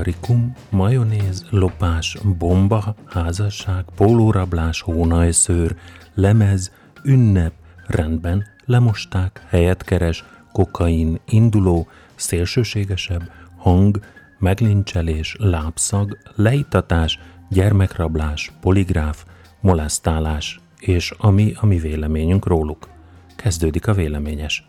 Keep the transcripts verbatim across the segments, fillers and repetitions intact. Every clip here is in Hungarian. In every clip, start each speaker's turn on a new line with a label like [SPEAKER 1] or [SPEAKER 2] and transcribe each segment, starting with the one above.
[SPEAKER 1] hungarikum, majonéz, lopás, bomba, házasság, pólórablás, hónajszőr, lemez, ünnep, rendben, lemosták, helyet keres, kokain, induló, szélsőségesebb, hang, meglincselés, lábszag, leittatás, gyermekrablás, poligráf, molesztálás, és ami a mi véleményünk róluk. Kezdődik a véleményes.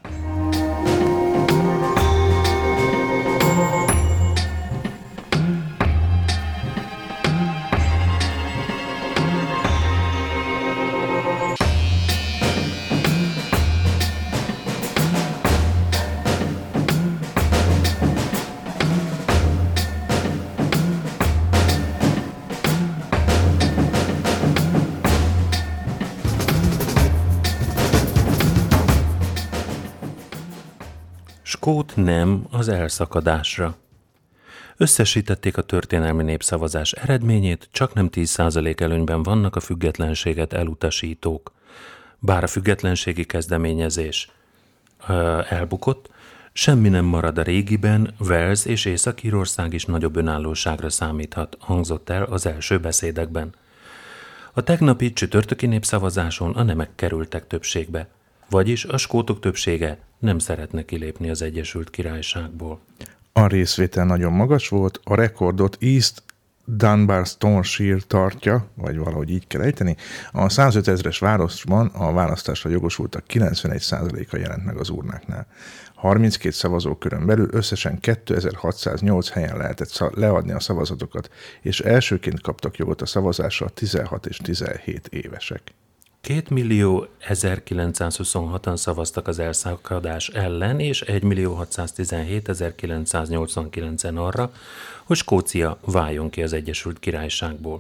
[SPEAKER 1] Skót nem az elszakadásra. Összesítették a történelmi népszavazás eredményét, csak nem tíz százalék előnyben vannak a függetlenséget elutasítók. Bár a függetlenségi kezdeményezés ö, elbukott, semmi nem marad a régiben, Wales és Észak-Írország is nagyobb önállóságra számíthat, hangzott el az első beszédekben. A tegnapi csütörtöki népszavazáson a nemek kerültek többségbe, vagyis a skótok többsége nem szeretne kilépni az Egyesült Királyságból.
[SPEAKER 2] A részvétel nagyon magas volt, a rekordot East Dunbartonshire tartja, vagy valahogy így kell ejteni. A százöt ezres városban a választásra jogosultak kilencvenegy százaléka jelent meg az urnáknál. harminckét szavazókörön belül összesen kétezer-hatszáznyolc helyen lehetett leadni a szavazatokat, és elsőként kaptak jogot a szavazásra tizenhat és tizenhét évesek.
[SPEAKER 1] két millió ezerkilencszázhuszonhatan szavaztak az elszakadás ellen, és egymillió hatszáztizenhét ezerkilencszáznyolcvankilencen arra, hogy Skócia váljon ki az Egyesült Királyságból.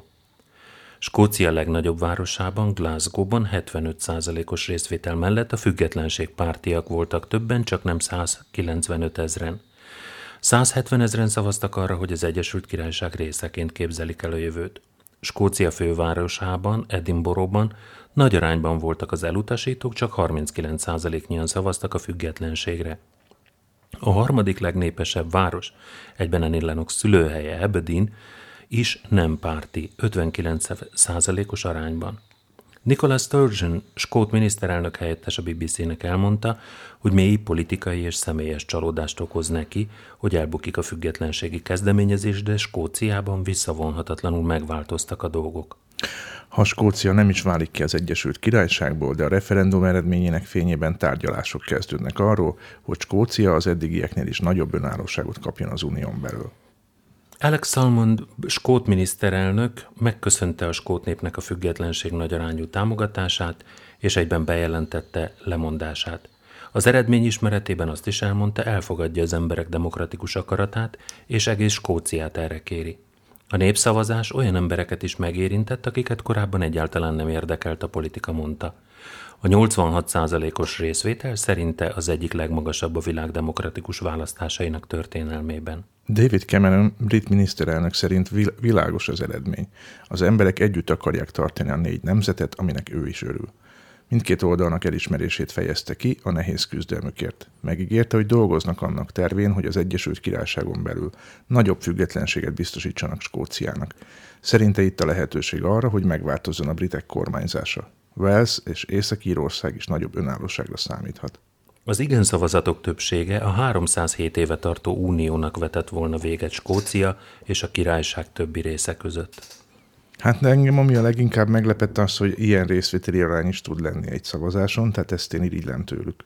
[SPEAKER 1] Skócia legnagyobb városában, Glasgow-ban hetvenöt százalékos részvétel mellett a függetlenségpártiak voltak többen, csak nem százkilencvenöt ezren. százhetven ezren szavaztak arra, hogy az Egyesült Királyság részeként képzelik el a jövőt. Skócia fővárosában, Edinburghban nagy arányban voltak az elutasítók, csak harminckilenc százaléknyian szavaztak a függetlenségre. A harmadik legnépesebb város, egyben Annie Lennox szülőhelye Aberdeen is nem párti, ötvenkilenc százalékos arányban. Nicola Sturgeon, skót miniszterelnök helyettes a bé bé cé-nek elmondta, hogy mély politikai és személyes csalódást okoz neki, hogy elbukik a függetlenségi kezdeményezés, de Skóciában visszavonhatatlanul megváltoztak a dolgok.
[SPEAKER 2] Ha Skócia nem is válik ki az Egyesült Királyságból, de a referendum eredményének fényében tárgyalások kezdődnek arról, hogy Skócia az eddigieknél is nagyobb önállóságot kapjon az unión belül.
[SPEAKER 1] Alex Salmond, skót miniszterelnök megköszönte a skót népnek a függetlenség nagyarányú támogatását, és egyben bejelentette lemondását. Az eredmény ismeretében azt is elmondta, elfogadja az emberek demokratikus akaratát, és egész Skóciát erre kéri. A népszavazás olyan embereket is megérintett, akiket korábban egyáltalán nem érdekelt a politika, mondta. A nyolcvanhat százalékos részvétel szerinte az egyik legmagasabb a világ demokratikus választásainak történelmében.
[SPEAKER 2] David Cameron brit miniszterelnök szerint világos az eredmény. Az emberek együtt akarják tartani a négy nemzetet, aminek ő is örül. Mindkét oldalnak elismerését fejezte ki a nehéz küzdelmükért. Megígérte, hogy dolgoznak annak tervén, hogy az Egyesült Királyságon belül nagyobb függetlenséget biztosítsanak Skóciának. Szerinte itt a lehetőség arra, hogy megváltozzon a britek kormányzása. Wales és Észak-Írország is nagyobb önállóságra számíthat.
[SPEAKER 1] Az igen szavazatok többsége a háromszázhét éve tartó uniónak vetett volna véget Skócia és a királyság többi része között.
[SPEAKER 2] Hát engem ami a leginkább meglepett az, hogy ilyen részvételi arány is tud lenni egy szavazáson, tehát ezt én irigylem tőlük.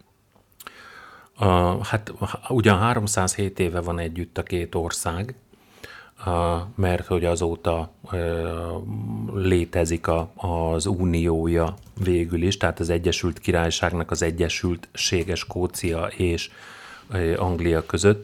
[SPEAKER 1] A, hát ugyan háromszázhét éve van együtt a két ország, a, mert hogy azóta a, létezik a, az uniója végül is, tehát az Egyesült Királyságnak az Egyesültsége Skócia és Anglia között.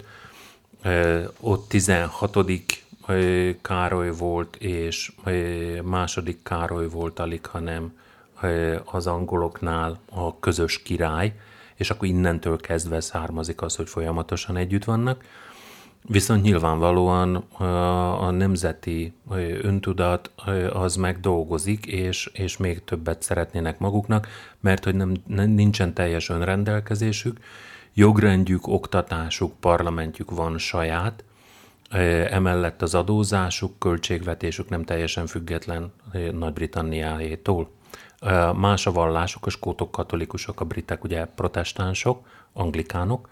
[SPEAKER 1] Ott tizenhatodik Károly volt, és második Károly volt alig, hanem az angoloknál a közös király, és akkor innentől kezdve származik az, hogy folyamatosan együtt vannak. Viszont nyilvánvalóan a nemzeti öntudat az megdolgozik, és, és még többet szeretnének maguknak, mert hogy nem, nincsen teljes önrendelkezésük, jogrendjük, oktatásuk, parlamentjük van saját, Emellett az adózásuk, költségvetésük nem teljesen független Nagy-Britanniáétól. Más a vallásuk, a skótok katolikusok, a britek ugye protestánsok, anglikánok,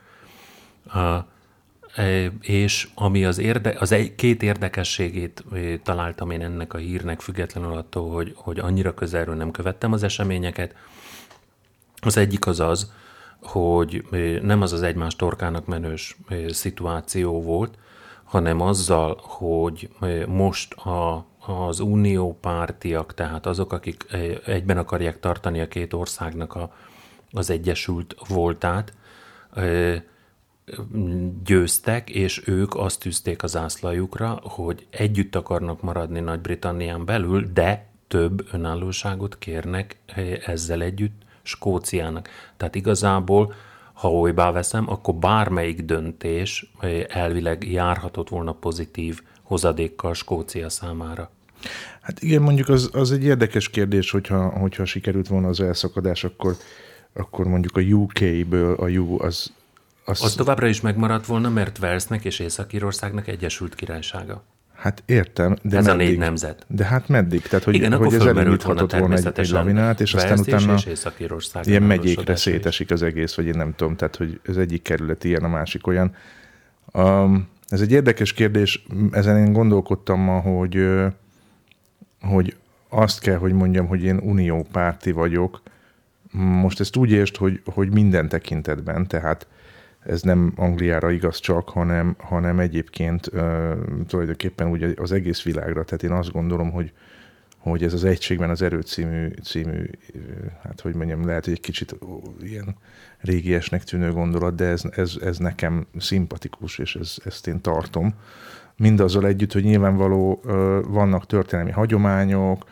[SPEAKER 1] és ami az, érde, az egy, két érdekességét találtam én ennek a hírnek, függetlenül attól, hogy, hogy annyira közelről nem követtem az eseményeket. Az egyik az az, hogy nem az az egymás torkának menős szituáció volt, hanem azzal, hogy most a, az uniópártiak, tehát azok, akik egyben akarják tartani a két országnak a, az egyesült voltát, győztek, és ők azt tűzték az ászlajukra, hogy együtt akarnak maradni Nagy-Britannián belül, de több önállóságot kérnek ezzel együtt Skóciának. Tehát igazából, ha olybá veszem, akkor bármelyik döntés elvileg járhatott volna pozitív hozadékkal Skócia számára.
[SPEAKER 2] Hát igen, mondjuk az, az egy érdekes kérdés, hogyha, hogyha sikerült volna az elszakadás, akkor, akkor mondjuk a U K-ből a U az... Az,
[SPEAKER 1] az továbbra is megmaradt volna, mert Walesnek és Észak-Írországnak Egyesült Királysága.
[SPEAKER 2] Hát értem, de
[SPEAKER 1] ez
[SPEAKER 2] meddig?
[SPEAKER 1] a négy nemzet.
[SPEAKER 2] De hát meddig? Tehát, hogy,
[SPEAKER 1] igen,
[SPEAKER 2] hogy ez elindíthatott volna egy, egy lavinát, és
[SPEAKER 1] Wales
[SPEAKER 2] aztán utána
[SPEAKER 1] és
[SPEAKER 2] ilyen megyékre szétesik az egész, vagy én nem tudom, tehát hogy az egyik kerület ilyen, a másik olyan. Um, ez egy érdekes kérdés, ezen én gondolkodtam ma, hogy, hogy azt kell, hogy mondjam, hogy én uniópárti vagyok. Most ezt úgy értsd, hogy, hogy minden tekintetben, tehát ez nem Angliára igaz csak, hanem, hanem egyébként uh, tulajdonképpen ugye az egész világra. Tehát én azt gondolom, hogy, hogy ez az Egységben az erő című, című, hát hogy mondjam, lehet, hogy egy kicsit ilyen régiesnek tűnő gondolat, de ez, ez, ez nekem szimpatikus, és ez, ezt én tartom. Mindazzal együtt, hogy nyilvánvaló uh, vannak történelmi hagyományok,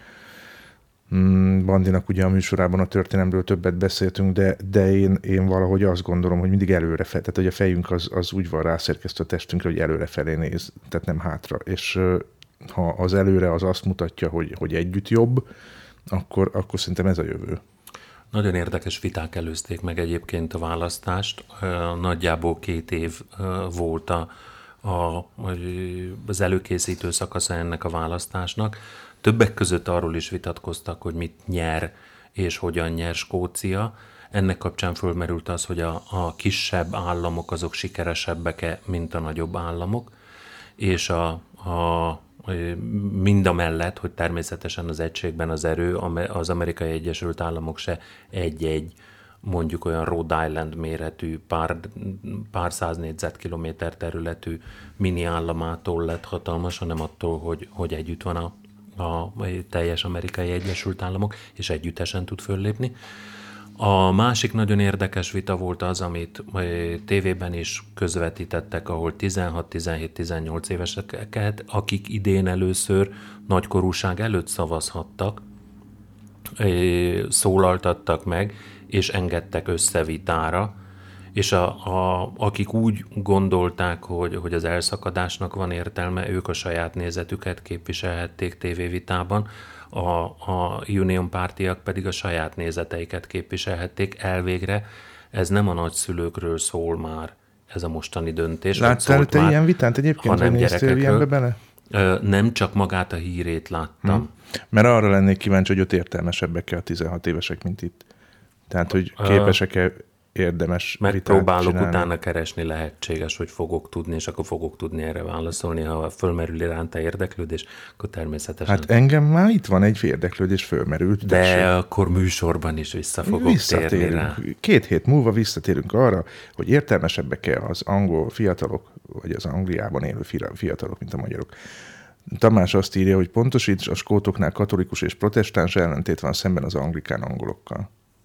[SPEAKER 2] Bandinak ugye a műsorában a történelemről többet beszéltünk, de, de én, én valahogy azt gondolom, hogy mindig előre fel, tehát hogy a fejünk az, az úgy van rászerkesztve a testünkre, hogy előre felé néz, tehát nem hátra. És ha az előre az azt mutatja, hogy, hogy együtt jobb, akkor, akkor szerintem ez a jövő.
[SPEAKER 1] Nagyon érdekes viták előzték meg egyébként a választást. Nagyjából két év volt a, a, az előkészítő szakasza ennek a választásnak. Többek között arról is vitatkoztak, hogy mit nyer és hogyan nyer Skócia. Ennek kapcsán fölmerült az, hogy a, a kisebb államok azok sikeresebbek-e, mint a nagyobb államok, és a, a, mind a mellett, hogy természetesen az egységben az erő, az Amerikai Egyesült Államok se egy-egy, mondjuk olyan Rhode Island méretű, pár, pár száz négyzetkilométer területű mini államától lett hatalmas, hanem attól, hogy, hogy együtt van a a teljes Amerikai Egyesült Államok, és együttesen tud föllépni. A másik nagyon érdekes vita volt az, amit tévében is közvetítettek, ahol tizenhat, tizenhét, tizennyolc éveseket, akik idén először nagykorúság előtt szavazhattak, szólaltattak meg, és engedtek össze vitára, és a, a, akik úgy gondolták, hogy, hogy az elszakadásnak van értelme, ők a saját nézetüket képviselhették tévévitában, a, a Union pártiak pedig a saját nézeteiket képviselhették. Elvégre ez nem a nagyszülőkről szól már, ez a mostani döntés.
[SPEAKER 2] Láttál te már, ilyen vitát egyébként,
[SPEAKER 1] hanem
[SPEAKER 2] hogy néztél ilyenbe bele?
[SPEAKER 1] Nem, csak magát a hírét láttam. Hmm.
[SPEAKER 2] Mert arra lennék kíváncsi, hogy ott értelmesebbek-e a tizenhat évesek, mint itt. Tehát, hogy képesek-e érdemes
[SPEAKER 1] megpróbálok
[SPEAKER 2] csinálni.
[SPEAKER 1] Utána keresni, lehetséges, hogy fogok tudni, és akkor fogok tudni erre válaszolni. Ha fölmerül iránta érdeklődés, akkor természetesen.
[SPEAKER 2] Hát engem már itt van egy érdeklődés, fölmerült.
[SPEAKER 1] De tessék. Akkor műsorban is vissza fogok térni rá.
[SPEAKER 2] Két hét múlva visszatérünk arra, hogy értelmesebbek-e az angol fiatalok, vagy az Angliában élő fiatalok, mint a magyarok. Tamás azt írja, hogy pontosíts, a skótoknál katolikus és protestáns ellentét van szemben az anglikán angolokkal.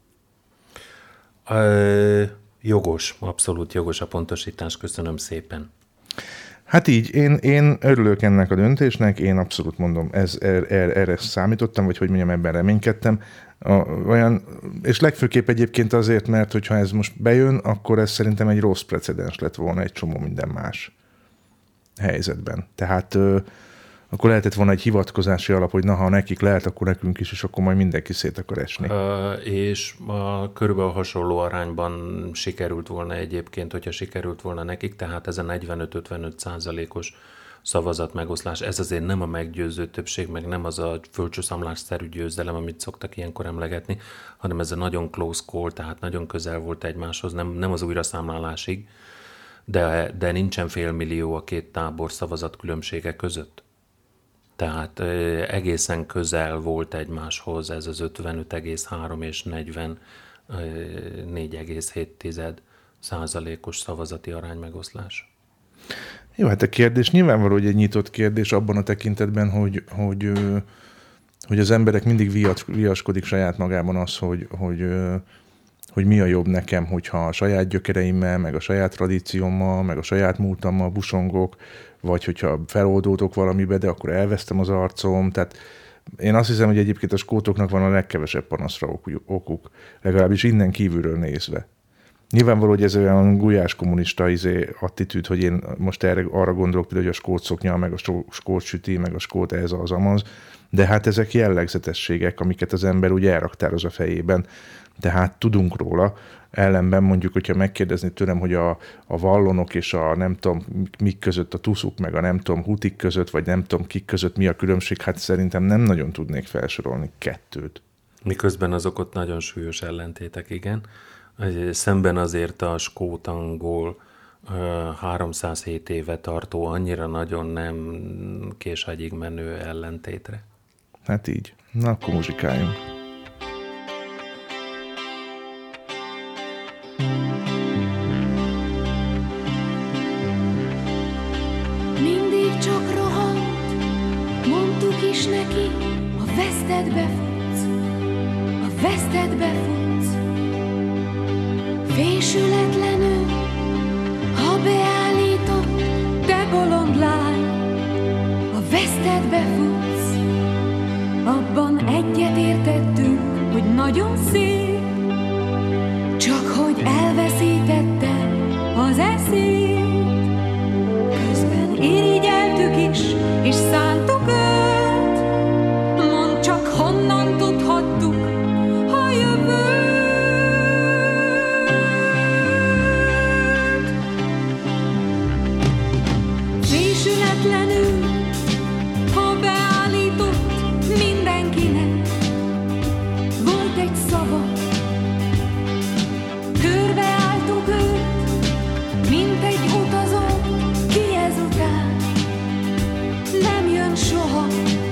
[SPEAKER 1] Ö, jogos, abszolút jogos a pontosítás, köszönöm szépen.
[SPEAKER 2] Hát így, én, én örülök ennek a döntésnek, én abszolút mondom, ez, er, er, erre számítottam, vagy hogy mondjam, ebben reménykedtem. A, olyan, és legfőképp egyébként azért, mert hogyha ez most bejön, akkor ez szerintem egy rossz precedens lett volna egy csomó minden más helyzetben. Tehát ö, akkor lehetett volna egy hivatkozási alap, hogy na, ha nekik lehet, akkor nekünk is, és akkor majd mindenki szét akar esni.
[SPEAKER 1] Ö, és a körülbelül hasonló arányban sikerült volna egyébként, hogyha sikerült volna nekik, tehát ez a negyvenöt-ötvenöt százalékos szavazat megoszlás. Ez azért nem a meggyőző többség, meg nem az a földcsúszamlásszerű győzelem, amit szoktak ilyenkor emlegetni, hanem ez a nagyon close call, tehát nagyon közel volt egymáshoz, nem, nem az újraszámlálásig, de, de nincsen félmillió a két tábor szavazat különbsége között. Tehát egészen közel volt egymáshoz ez az ötvenöt egész három és negyvennégy egész hét százalékos szavazati aránymegoszlás.
[SPEAKER 2] Jó, hát a kérdés nyilvánvaló, hogy egy nyitott kérdés abban a tekintetben, hogy, hogy, hogy az emberek mindig viaskodik saját magában az, hogy, hogy, hogy mi a jobb nekem, hogyha a saját gyökereimmel, meg a saját tradíciómmal, meg a saját múltammal busongok, vagy hogyha feloldódok valamibe, de akkor elvesztem az arcom. Tehát én azt hiszem, hogy egyébként a skótoknak van a legkevesebb panaszra okuk, legalábbis innen kívülről nézve. Nyilvánvaló, hogy ez olyan gulyás kommunista izé, attitűd, hogy én most erre, arra gondolok például, hogy a skót szoknya, meg a skót süti, meg a skót ez az amaz, de hát ezek jellegzetességek, amiket az ember úgy elraktároz a fejében, tehát tudunk róla. Ellenben mondjuk, hogyha megkérdezni tőlem, hogy a, a vallonok és a nem tudom mik között, a tuszuk meg a nem tudom hutik között, vagy nem tudom kik között mi a különbség, hát szerintem nem nagyon tudnék felsorolni kettőt.
[SPEAKER 1] Miközben azok ott nagyon súlyos ellentétek, igen. Szemben azért a skót-angol háromszázhét éve tartó, annyira nagyon nem késagyig menő ellentétre.
[SPEAKER 2] Hát így. Na, akkor muzsikáljunk.
[SPEAKER 3] Mindig csak rohant, mondtuk is neki, a vesztedbe futsz, a vesztedbe futsz. Fésületlenül, ha beállított, te bolond lány, a vesztedbe futsz. Abban egyet értettünk, hogy nagyon szép, csak hogy elveszítette az eszét. Közben irigyeltük is, és szántuk őt, mondd csak honnan tudhattuk a jövőt. Fésületlenül, ha beállított mindenkinek, volt egy szava. Körbeálltuk őt, mint egy utazó, ki ezután nem jön soha.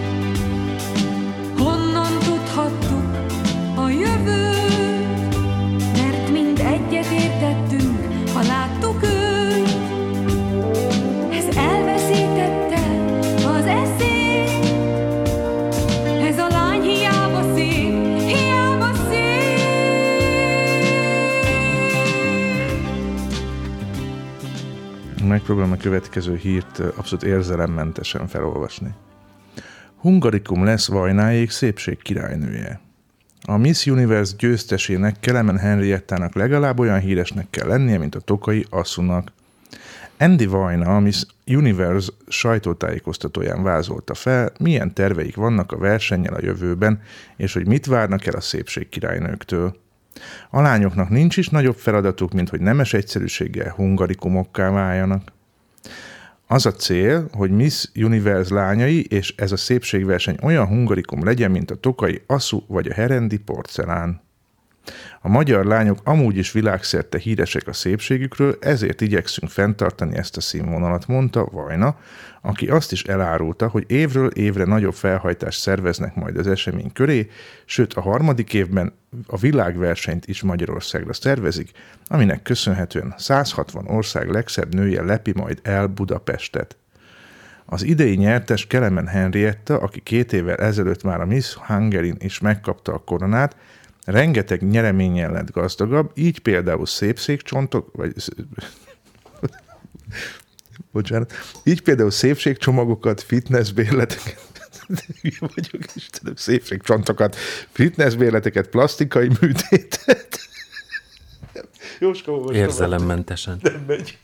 [SPEAKER 3] Honnan tudhattuk a jövőt, mert mind egyet értettünk, ha láttuk őt. Ez elveszítette az eszét, ez a lány hiába szép, hiába szép.
[SPEAKER 2] Megpróbálom a következő hírt abszolút érzelemmentesen felolvasni. Hungarikum lesz Vajnáék szépség királynője. A Miss Universe győztesének, Kelemen Henriettának legalább olyan híresnek kell lennie, mint a Tokai asszúnak. Andy Vajna, a Miss Universe sajtótájékoztatóján vázolta fel, milyen terveik vannak a versennyel a jövőben, és hogy mit várnak el a szépség királynőktől. A lányoknak nincs is nagyobb feladatuk, mint hogy nemes egyszerűséggel hungarikumokká váljanak. Az a cél, hogy Miss Universe lányai és ez a szépségverseny olyan hungarikum legyen, mint a Tokai asszú vagy a herendi porcelán. A magyar lányok amúgy is világszerte híresek a szépségükről, ezért igyekszünk fenntartani ezt a színvonalat, mondta Vajna, aki azt is elárulta, hogy évről évre nagyobb felhajtást szerveznek majd az esemény köré, sőt a harmadik évben a világversenyt is Magyarországra szervezik, aminek köszönhetően száz hatvan ország legszebb nője lepi majd el Budapestet. Az idei nyertes Kelemen Henrietta, aki két évvel ezelőtt már a Miss Hungarin is megkapta a koronát, rengeteg nyereménnyel lett gazdagabb, így például szépségcsontok, vagy bocsánat, így például szépségcsomagokat, fitnessbérleteket, vagyok Istenem, szépségcsontokat, fitnessbérleteket, plastikai műtétet. Jóska, most
[SPEAKER 1] érzelemmentesen.
[SPEAKER 2] Nem megy.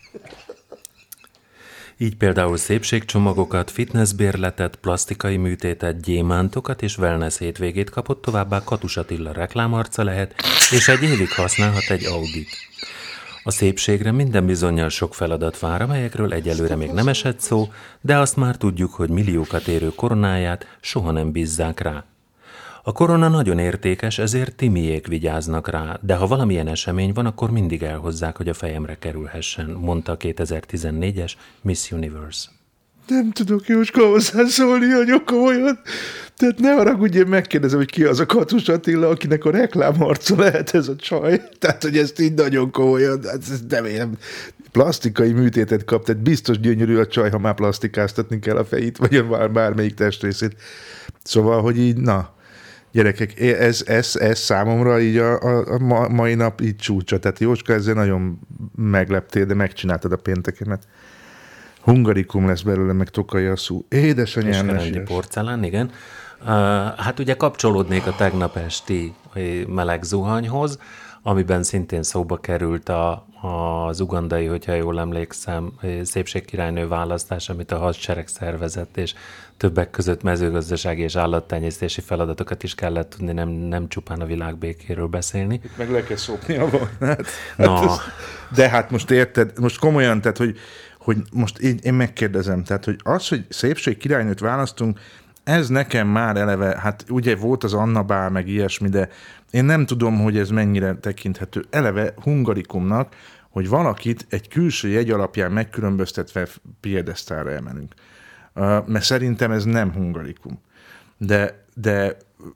[SPEAKER 1] Így például szépségcsomagokat, fitnessbérletet, plastikai műtétet, gyémántokat és wellness hétvégét kapott, továbbá Katus Attila reklámarca lehet, és egy évig használhat egy Audit. A szépségre minden bizonnyal sok feladat vár, amelyekről egyelőre még nem esett szó, de azt már tudjuk, hogy milliókat érő koronáját soha nem bízzák rá. A korona nagyon értékes, ezért Timiék vigyáznak rá, de ha valamilyen esemény van, akkor mindig elhozzák, hogy a fejemre kerülhessen, mondta a kétezer-tizennégyes Miss Universe.
[SPEAKER 2] Nem tudok Jóska hozzászólni nagyon komolyan. Tehát ne haragudj, én megkérdezem, hogy ki az a Katus Attila, akinek a reklámharca lehet ez a csaj. Tehát, hogy ezt így nagyon komolyan, ez nem én. Plastikai műtétet kap, tehát biztos gyönyörű a csaj, ha már plastikáztatni kell a fejét, vagy bár, bármelyik testrészét. Szóval, hogy így, na, gyerekek, ez, ez, ez számomra így a, a, a mai nap így csúcsa. Tehát Jóska, ezzel nagyon megleptél, de megcsináltad a péntekemet. Hungarikum lesz belőle, meg Tokai Asszú. Édesanyám
[SPEAKER 1] mesél. Porcelán, igen. Uh, hát ugye kapcsolódnék a tegnap esti meleg zuhanyhoz, amiben szintén szóba került a, az ugandai, hogyha jól emlékszem, szépségkirálynő választás, amit a hadsereg szervezett, és többek között mezőgazdasági és állattenyésztési feladatokat is kellett tudni, nem, nem csupán a világbékéről beszélni.
[SPEAKER 2] Itt meg le kell szopni a vonat.
[SPEAKER 1] No.
[SPEAKER 2] Hát de hát most érted, most komolyan, tehát, hogy hogy most én, én megkérdezem, tehát, hogy az, hogy szépségkirálynőt választunk, ez nekem már eleve, hát ugye volt az Anna Bál, meg ilyesmi, de én nem tudom, hogy ez mennyire tekinthető eleve hungarikumnak, hogy valakit egy külső jegy alapján megkülönböztetve piedesztálra emelünk. Uh, mert szerintem ez nem hungarikum. De, de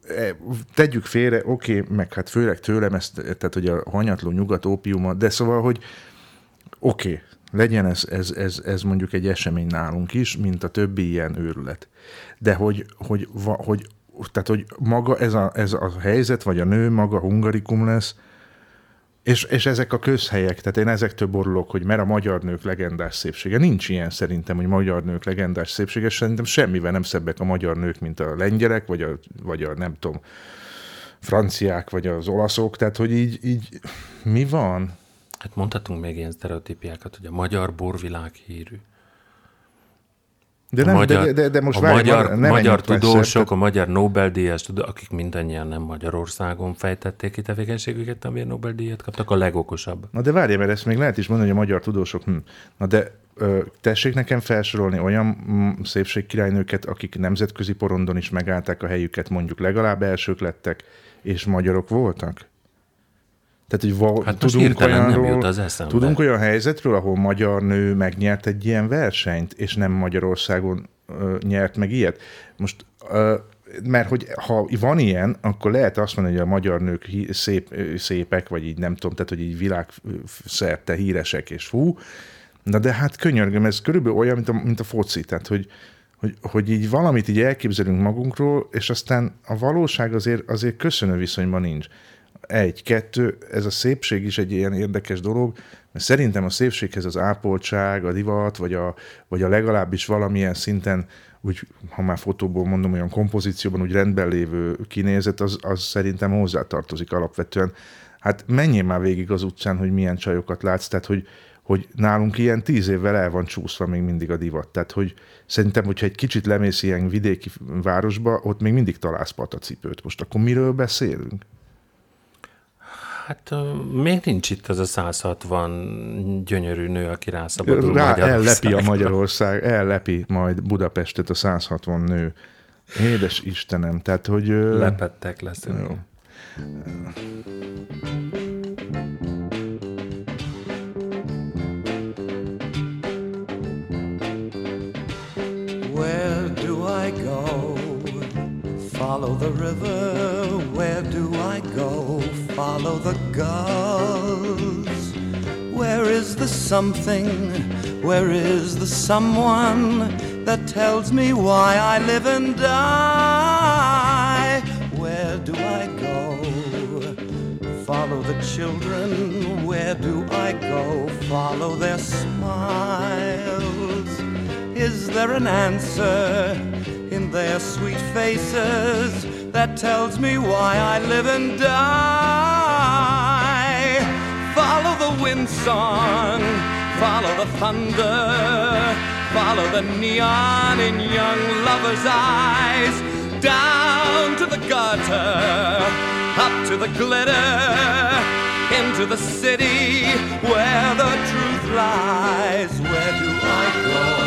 [SPEAKER 2] tegyük félre, oké, okay, meg hát főleg tőlem ezt, tehát hogy a hanyatló nyugat ópiuma, de szóval, hogy oké, okay, legyen ez, ez, ez, ez mondjuk egy esemény nálunk is, mint a többi ilyen őrület. De hogy, hogy, hogy, tehát, hogy maga ez a, ez a helyzet, vagy a nő maga hungarikum lesz, és, és ezek a közhelyek, tehát én ezektől borulok, hogy mert a magyar nők legendás szépsége. Nincs ilyen szerintem, hogy magyar nők legendás szépsége, szerintem semmivel nem szebbek a magyar nők, mint a lengyelek, vagy a, vagy a nem tudom, franciák, vagy az olaszok, tehát hogy így, így mi van?
[SPEAKER 1] Hát mondhatunk még ilyen sztereotípiákat, hogy a magyar bor világhírű.
[SPEAKER 2] De, nem, magyar, de, de, de most
[SPEAKER 1] a
[SPEAKER 2] várj,
[SPEAKER 1] magyar,
[SPEAKER 2] nem
[SPEAKER 1] magyar tudósok,
[SPEAKER 2] messze,
[SPEAKER 1] a magyar Nobel-díjas, akik mindannyian nem Magyarországon fejtették ki tevékenységüket, amiért Nobel-díjat kaptak, a legokosabb.
[SPEAKER 2] Na de várj, mert ezt még lehet is mondani, hogy a magyar tudósok, hm. na de ö, tessék nekem felsorolni olyan mm, szépségkirálynőket, akik nemzetközi porondon is megállták a helyüket, mondjuk legalább elsők lettek, és magyarok voltak. Tehát, hogy val-
[SPEAKER 1] hát
[SPEAKER 2] tudunk, olyanról, tudunk
[SPEAKER 1] olyan
[SPEAKER 2] olyan helyzetről, ahol magyar nő megnyert egy ilyen versenyt, és nem Magyarországon ö, nyert meg ilyet. Most, ö, mert hogy ha van ilyen, akkor lehet azt mondani, hogy a magyar nők hí- szép, szépek, vagy így nem tudom, tehát, hogy így világszerte híresek, és fú. Na de hát könyörgöm, ez körülbelül olyan, mint a, mint a foci, tehát, hogy, hogy, hogy így valamit így elképzelünk magunkról, és aztán a valóság azért, azért köszönő viszonyban nincs. Egy, kettő, ez a szépség is egy ilyen érdekes dolog, mert szerintem a szépséghez az ápoltság, a divat, vagy a, vagy a legalábbis valamilyen szinten, úgy, ha már fotóból mondom, olyan kompozícióban úgy rendben lévő kinézet, az, az szerintem hozzátartozik alapvetően. Hát menjél már végig az utcán, hogy milyen csajokat látsz, tehát hogy, hogy nálunk ilyen tíz évvel el van csúszva még mindig a divat. Tehát hogy szerintem, hogyha egy kicsit lemész ilyen vidéki városba, ott még mindig találsz patacipőt. Most akkor miről beszélünk?
[SPEAKER 1] Hát uh, még nincs itt az a száz hatvan gyönyörű nő, aki rászabadul
[SPEAKER 2] Rá,
[SPEAKER 1] Magyarországra.
[SPEAKER 2] Ellepi a Magyarország, ellepi majd Budapestet a száz hatvan nő. Édes Istenem, tehát hogy...
[SPEAKER 1] Lepettek leszünk. Jó.
[SPEAKER 4] Where do I go? Follow the river. Where do I go? Follow the gulls. Where is the something? Where is the someone that tells me why I live and die? Where do I go? Follow the children. Where do I go? Follow their smiles. Is there an answer in their sweet faces that tells me why I live and die? Follow the wind song, follow the thunder, follow the neon in young lovers' eyes, down to the gutter, up to the glitter, into the city where the truth lies. Where do I go?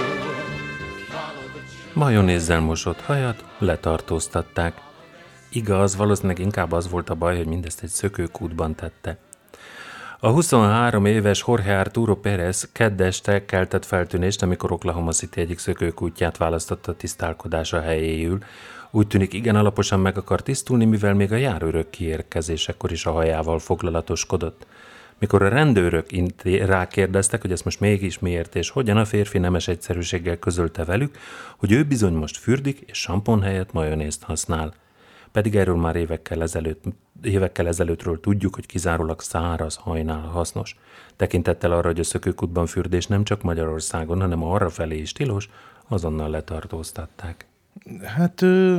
[SPEAKER 1] Majonézzel mosott hajat letartóztatták. Igaz, valószínűleg inkább az volt a baj, hogy mindezt egy szökőkútban tette. A huszonhárom éves Jorge Arturo Pérez kedd este keltett feltűnést, amikor Oklahoma City egyik szökőkútját választotta tisztálkodása helyéül. Úgy tűnik, igen alaposan meg akar tisztulni, mivel még a járőrök kiérkezésekor is a hajával foglalatoskodott. Mikor a rendőrök rákérdeztek, hogy ezt most mégis miért és hogyan, a férfi nemes egyszerűséggel közölte velük, hogy ő bizony most fürdik és sampon helyett majonézt használ. Pedig erről már évekkel, ezelőtt, évekkel ezelőttről tudjuk, hogy kizárólag száraz hajnál hasznos. Tekintettel arra, hogy a szökőkútban fürdés nem csak Magyarországon, hanem arra felé is tilos, azonnal letartóztatták.
[SPEAKER 2] Hát ö,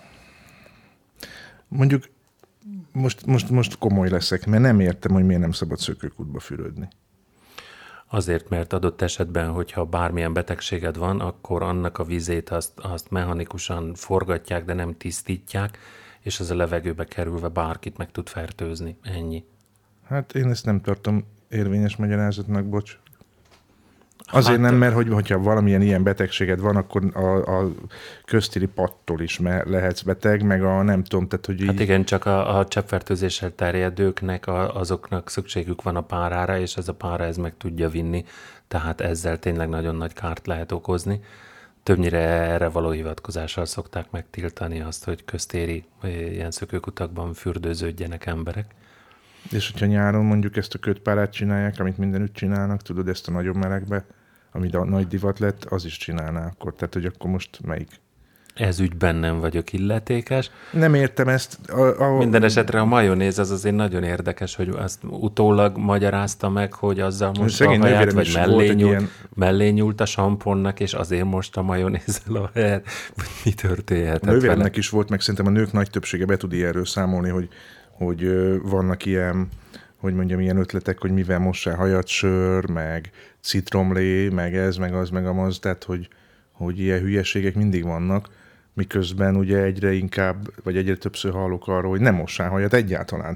[SPEAKER 2] mondjuk most, most, most komoly leszek, mert nem értem, hogy miért nem szabad szökőkútba fürödni.
[SPEAKER 1] Azért, mert adott esetben, hogyha bármilyen betegséged van, akkor annak a vizét azt, azt mechanikusan forgatják, de nem tisztítják, és az a levegőbe kerülve bárkit meg tud fertőzni. Ennyi.
[SPEAKER 2] Hát én ezt nem tartom érvényes magyarázatnak, bocs. Azért
[SPEAKER 1] Hát,
[SPEAKER 2] nem, mert hogy, hogyha valamilyen ilyen betegséged van, akkor a, a köztéri pattól is lehetsz beteg, meg a nem tudom, tehát hogy így...
[SPEAKER 1] Hát igen, csak a, a cseppfertőzéssel terjedőknek, a, azoknak szükségük van a párára, és ez a pára ez meg tudja vinni, tehát ezzel tényleg nagyon nagy kárt lehet okozni. Többnyire erre való hivatkozással szokták megtiltani azt, hogy köztéri ilyen szökőkutakban fürdőződjenek emberek.
[SPEAKER 2] És hogyha nyáron mondjuk ezt a kötpárát csinálják, amit mindenütt csinálnak, tudod, ezt a nagyon melegbe, ami a nagy divat lett, az is csinálná akkor. Tehát, hogy akkor most melyik?
[SPEAKER 1] Ez ügyben nem vagyok illetékes.
[SPEAKER 2] Nem értem ezt. A, a...
[SPEAKER 1] Minden esetre a majonéz az azért nagyon érdekes, hogy azt utólag magyarázta meg, hogy azzal most a haját, vagy mellé nyúlt, ilyen... mellé nyúlt a samponnak, és azért most a majonézzel a haját. Mi történhetett vele?
[SPEAKER 2] Nővéremnek is volt, meg szerintem a nők nagy többsége be tud ilyenről számolni, hogy, hogy vannak ilyen, hogy mondjam, ilyen ötletek, hogy mivel mossál hajat, sör, meg citromlé, meg ez, meg az, meg amaz, tehát hogy, hogy ilyen hülyeségek mindig vannak, miközben ugye egyre inkább, vagy egyre többször hallok arról, hogy nem mossál hajat egyáltalán.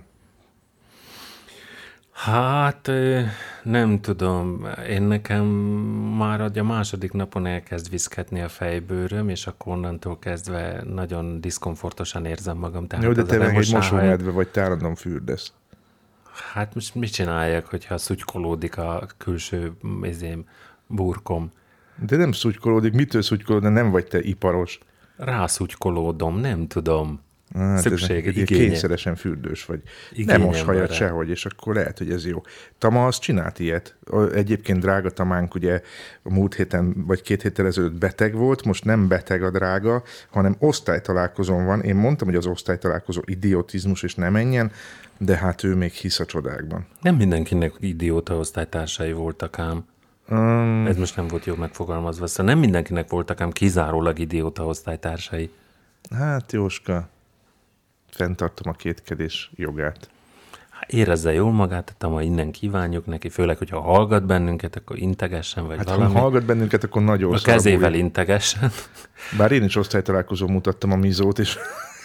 [SPEAKER 1] Hát nem tudom, én nekem már a második napon elkezd viszketni a fejbőröm, és akkor onnantól kezdve nagyon diszkomfortosan érzem magam. Tehát
[SPEAKER 2] jó, de te meg egy mosómedve
[SPEAKER 1] hajat...
[SPEAKER 2] vagy, te állandóan fürdesz.
[SPEAKER 1] Hát most mit csináljak, hogyha szutykolódik a külső izém, burkom?
[SPEAKER 2] De nem szutykolódik, mitől szutykolódik, de nem vagy te iparos.
[SPEAKER 1] Rászutykolódom, nem tudom.
[SPEAKER 2] Hát
[SPEAKER 1] Szükség,
[SPEAKER 2] igénye. Kényszeresen fürdős vagy. Nem most hajat sehogy, és akkor lehet, hogy ez jó. Tama az csinált ilyet. Egyébként drága Tamánk ugye a múlt héten, vagy két héttel ezelőtt beteg volt, most nem beteg a drága, hanem osztálytalálkozón van. Én mondtam, hogy az osztálytalálkozó idiotizmus, és nem menjen, de hát ő még hisz a csodákban.
[SPEAKER 1] Nem mindenkinek idióta osztálytársai voltak ám. Um, ez most nem volt jó megfogalmazva. Szóval nem mindenkinek voltak ám kizárólag idióta osztálytársai.
[SPEAKER 2] Hát Jóska, fenntartom a kétkedés jogát.
[SPEAKER 1] Érezze jól magát, Tama, innen kívánjuk neki, főleg, hogyha hallgat bennünket, akkor integessen, vagy
[SPEAKER 2] hát,
[SPEAKER 1] valami.
[SPEAKER 2] Ha hallgat bennünket, akkor nagyon
[SPEAKER 1] a kezével integessen.
[SPEAKER 2] Bár én is osztálytalálkozón mutattam a mizót is.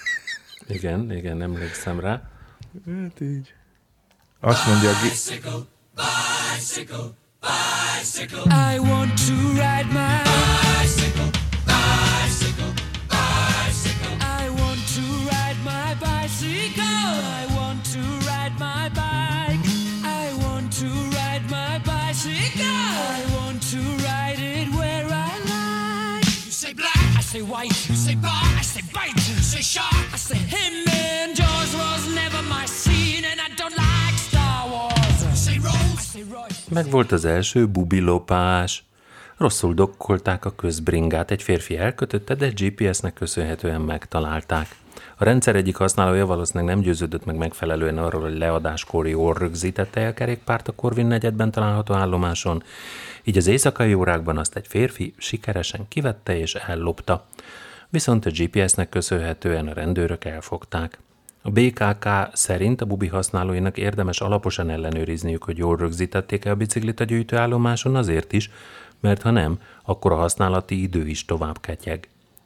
[SPEAKER 1] Igen, igen, emlékszem rá.
[SPEAKER 2] Hát így. Azt mondja a...
[SPEAKER 5] Bicycle, bicycle, bicycle. I want to ride my bicycle, bicycle, bicycle. I want to ride my bicycle. I want to ride my bike. I want to ride my bicycle. I want to ride it where I like. You say black, I say white. You say bar, I say bite. You say shark, I say him. And Jaws was never my scene, and I don't like Star Wars. You say Rose, I say Royce.
[SPEAKER 1] Meg volt az első bubilopás. Rosszul dokkolták a közbringát, egy férfi elkötötte, de gé pé es-nek köszönhetően megtalálták. A rendszer egyik használója valószínűleg nem győződött meg megfelelően arról, hogy leadáskor jól rögzítette el kerékpárt a Corvin negyedben található állomáson, így az éjszakai órákban azt egy férfi sikeresen kivette és ellopta. Viszont a gé pé es-nek köszönhetően a rendőrök elfogták. A bé ká ká szerint a bubi használóinak érdemes alaposan ellenőrizniük, hogy jól rögzítették-e a biciklit a gyűjtőállomáson azért is, mert ha nem, akkor a használati idő is tovább ketyeg.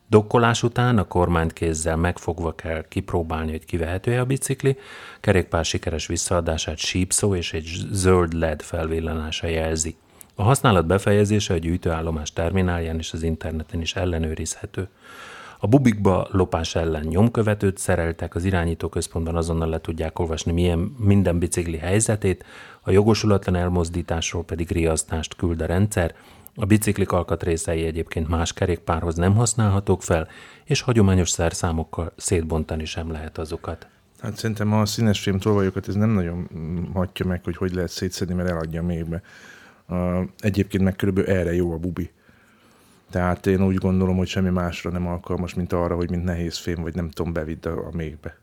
[SPEAKER 1] Dokkolás után a kormányt kézzel megfogva kell kipróbálni, hogy kivehető-e a bicikli, kerékpár sikeres visszaadását sípszó és egy zöld led felvillanása jelzi. A használat befejezése a gyűjtőállomás terminálján és az interneten is ellenőrizhető. A bubikba lopás ellen nyomkövetőt szereltek, az irányítóközpontban azonnal le tudják olvasni milyen, minden bicikli helyzetét, a jogosulatlan elmozdításról pedig riasztást küld a rendszer. A biciklik alkatrészei egyébként más kerékpárhoz nem használhatók fel, és hagyományos szerszámokkal szétbontani sem lehet azokat.
[SPEAKER 2] Hát szerintem a színes fém tolvajokat ez nem nagyon hagyja meg, hogy hogy lehet szétszedni, mert eladja mégbe. Uh, egyébként meg körülbelül erre jó a bubi. Tehát én úgy gondolom, hogy semmi másra nem alkalmas, mint arra, hogy mint nehéz fém, vagy nem tudom, bevidd a, a mégbe.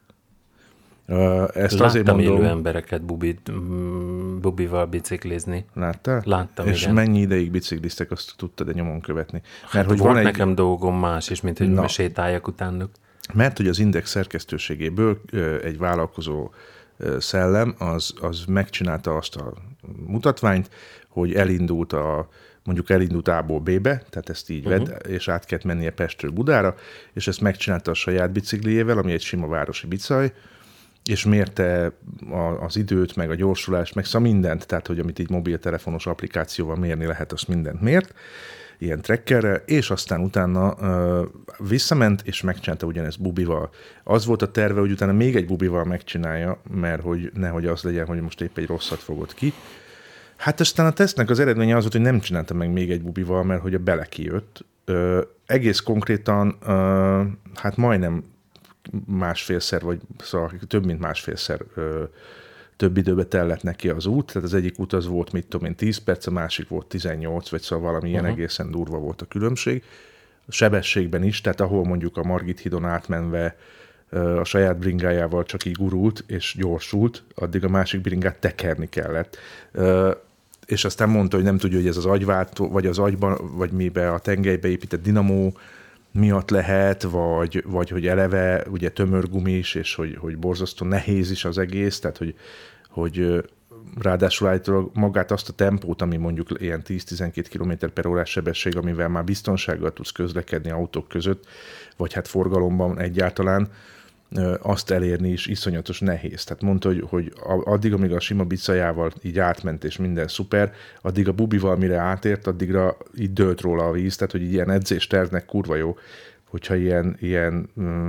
[SPEAKER 2] Uh, ezt
[SPEAKER 1] Láttam
[SPEAKER 2] azért mondom,
[SPEAKER 1] élő embereket bubit, bubival biciklizni.
[SPEAKER 2] Láttál?
[SPEAKER 1] Láttam,
[SPEAKER 2] És
[SPEAKER 1] igen.
[SPEAKER 2] mennyi ideig bicikliztek, azt tudtad-e nyomon követni? Mert
[SPEAKER 1] Hát
[SPEAKER 2] hogy
[SPEAKER 1] volt
[SPEAKER 2] van egy...
[SPEAKER 1] nekem dolgom más is, mint hogy
[SPEAKER 2] Na.
[SPEAKER 1] sétáljak utánuk.
[SPEAKER 2] Mert hogy az Index szerkesztőségéből ö, egy vállalkozó ö, szellem, az, az megcsinálta azt a mutatványt, hogy elindult a, mondjuk elindult A-ból B-be, tehát ezt így uh-huh. vedd, és át kellett mennie Pestről Budára, és ezt megcsinálta a saját bicikliével, ami egy sima városi bicaj, és mérte a, az időt, meg a gyorsulást, meg szóval mindent, tehát hogy amit így mobiltelefonos applikációval mérni lehet, azt mindent mért, ilyen trekkerrel, és aztán utána uh, visszament, és megcsinálta ugyanezt bubival. Az volt a terve, hogy utána még egy bubival megcsinálja, mert hogy nehogy az legyen, hogy most épp egy rosszat fogott ki. Hát aztán a tesztnek az eredménye az volt, hogy nem csinálta meg még egy bubival, mert hogy a bele kijött. Uh, egész konkrétan, uh, hát majdnem másfélszer, vagy szóval több mint másfélszer uh, több időbe tellett neki az út, tehát az egyik út az volt, mit tudom én, tíz perc, a másik volt tizennyolc, vagy szóval valami ilyen uh-huh. egészen durva volt a különbség. A sebességben is, tehát ahol mondjuk a Margit hídon átmenve uh, a saját bringájával csak így gurult és gyorsult, addig a másik bringát tekerni kellett. Uh, és aztán mondta, hogy nem tudja, hogy ez az agyváltó, vagy az agyban, vagy mibe a tengelybe épített dinamó miatt lehet, vagy, vagy hogy eleve ugye tömörgumis, és hogy, hogy borzasztó nehéz is az egész, tehát hogy, hogy ráadásul állítólag magát azt a tempót, ami mondjuk ilyen tíz-tizenkét kilométer per órás sebesség, amivel már biztonsággal tudsz közlekedni autók között, vagy hát forgalomban egyáltalán, azt elérni is iszonyatos nehéz. Tehát mondta, hogy, hogy addig, amíg a sima bicajával így átment, és minden szuper, addig a bubival, mire átért, addigra így dőlt róla a víz, tehát hogy ilyen edzéstervnek kurva jó, hogyha ilyen, ilyen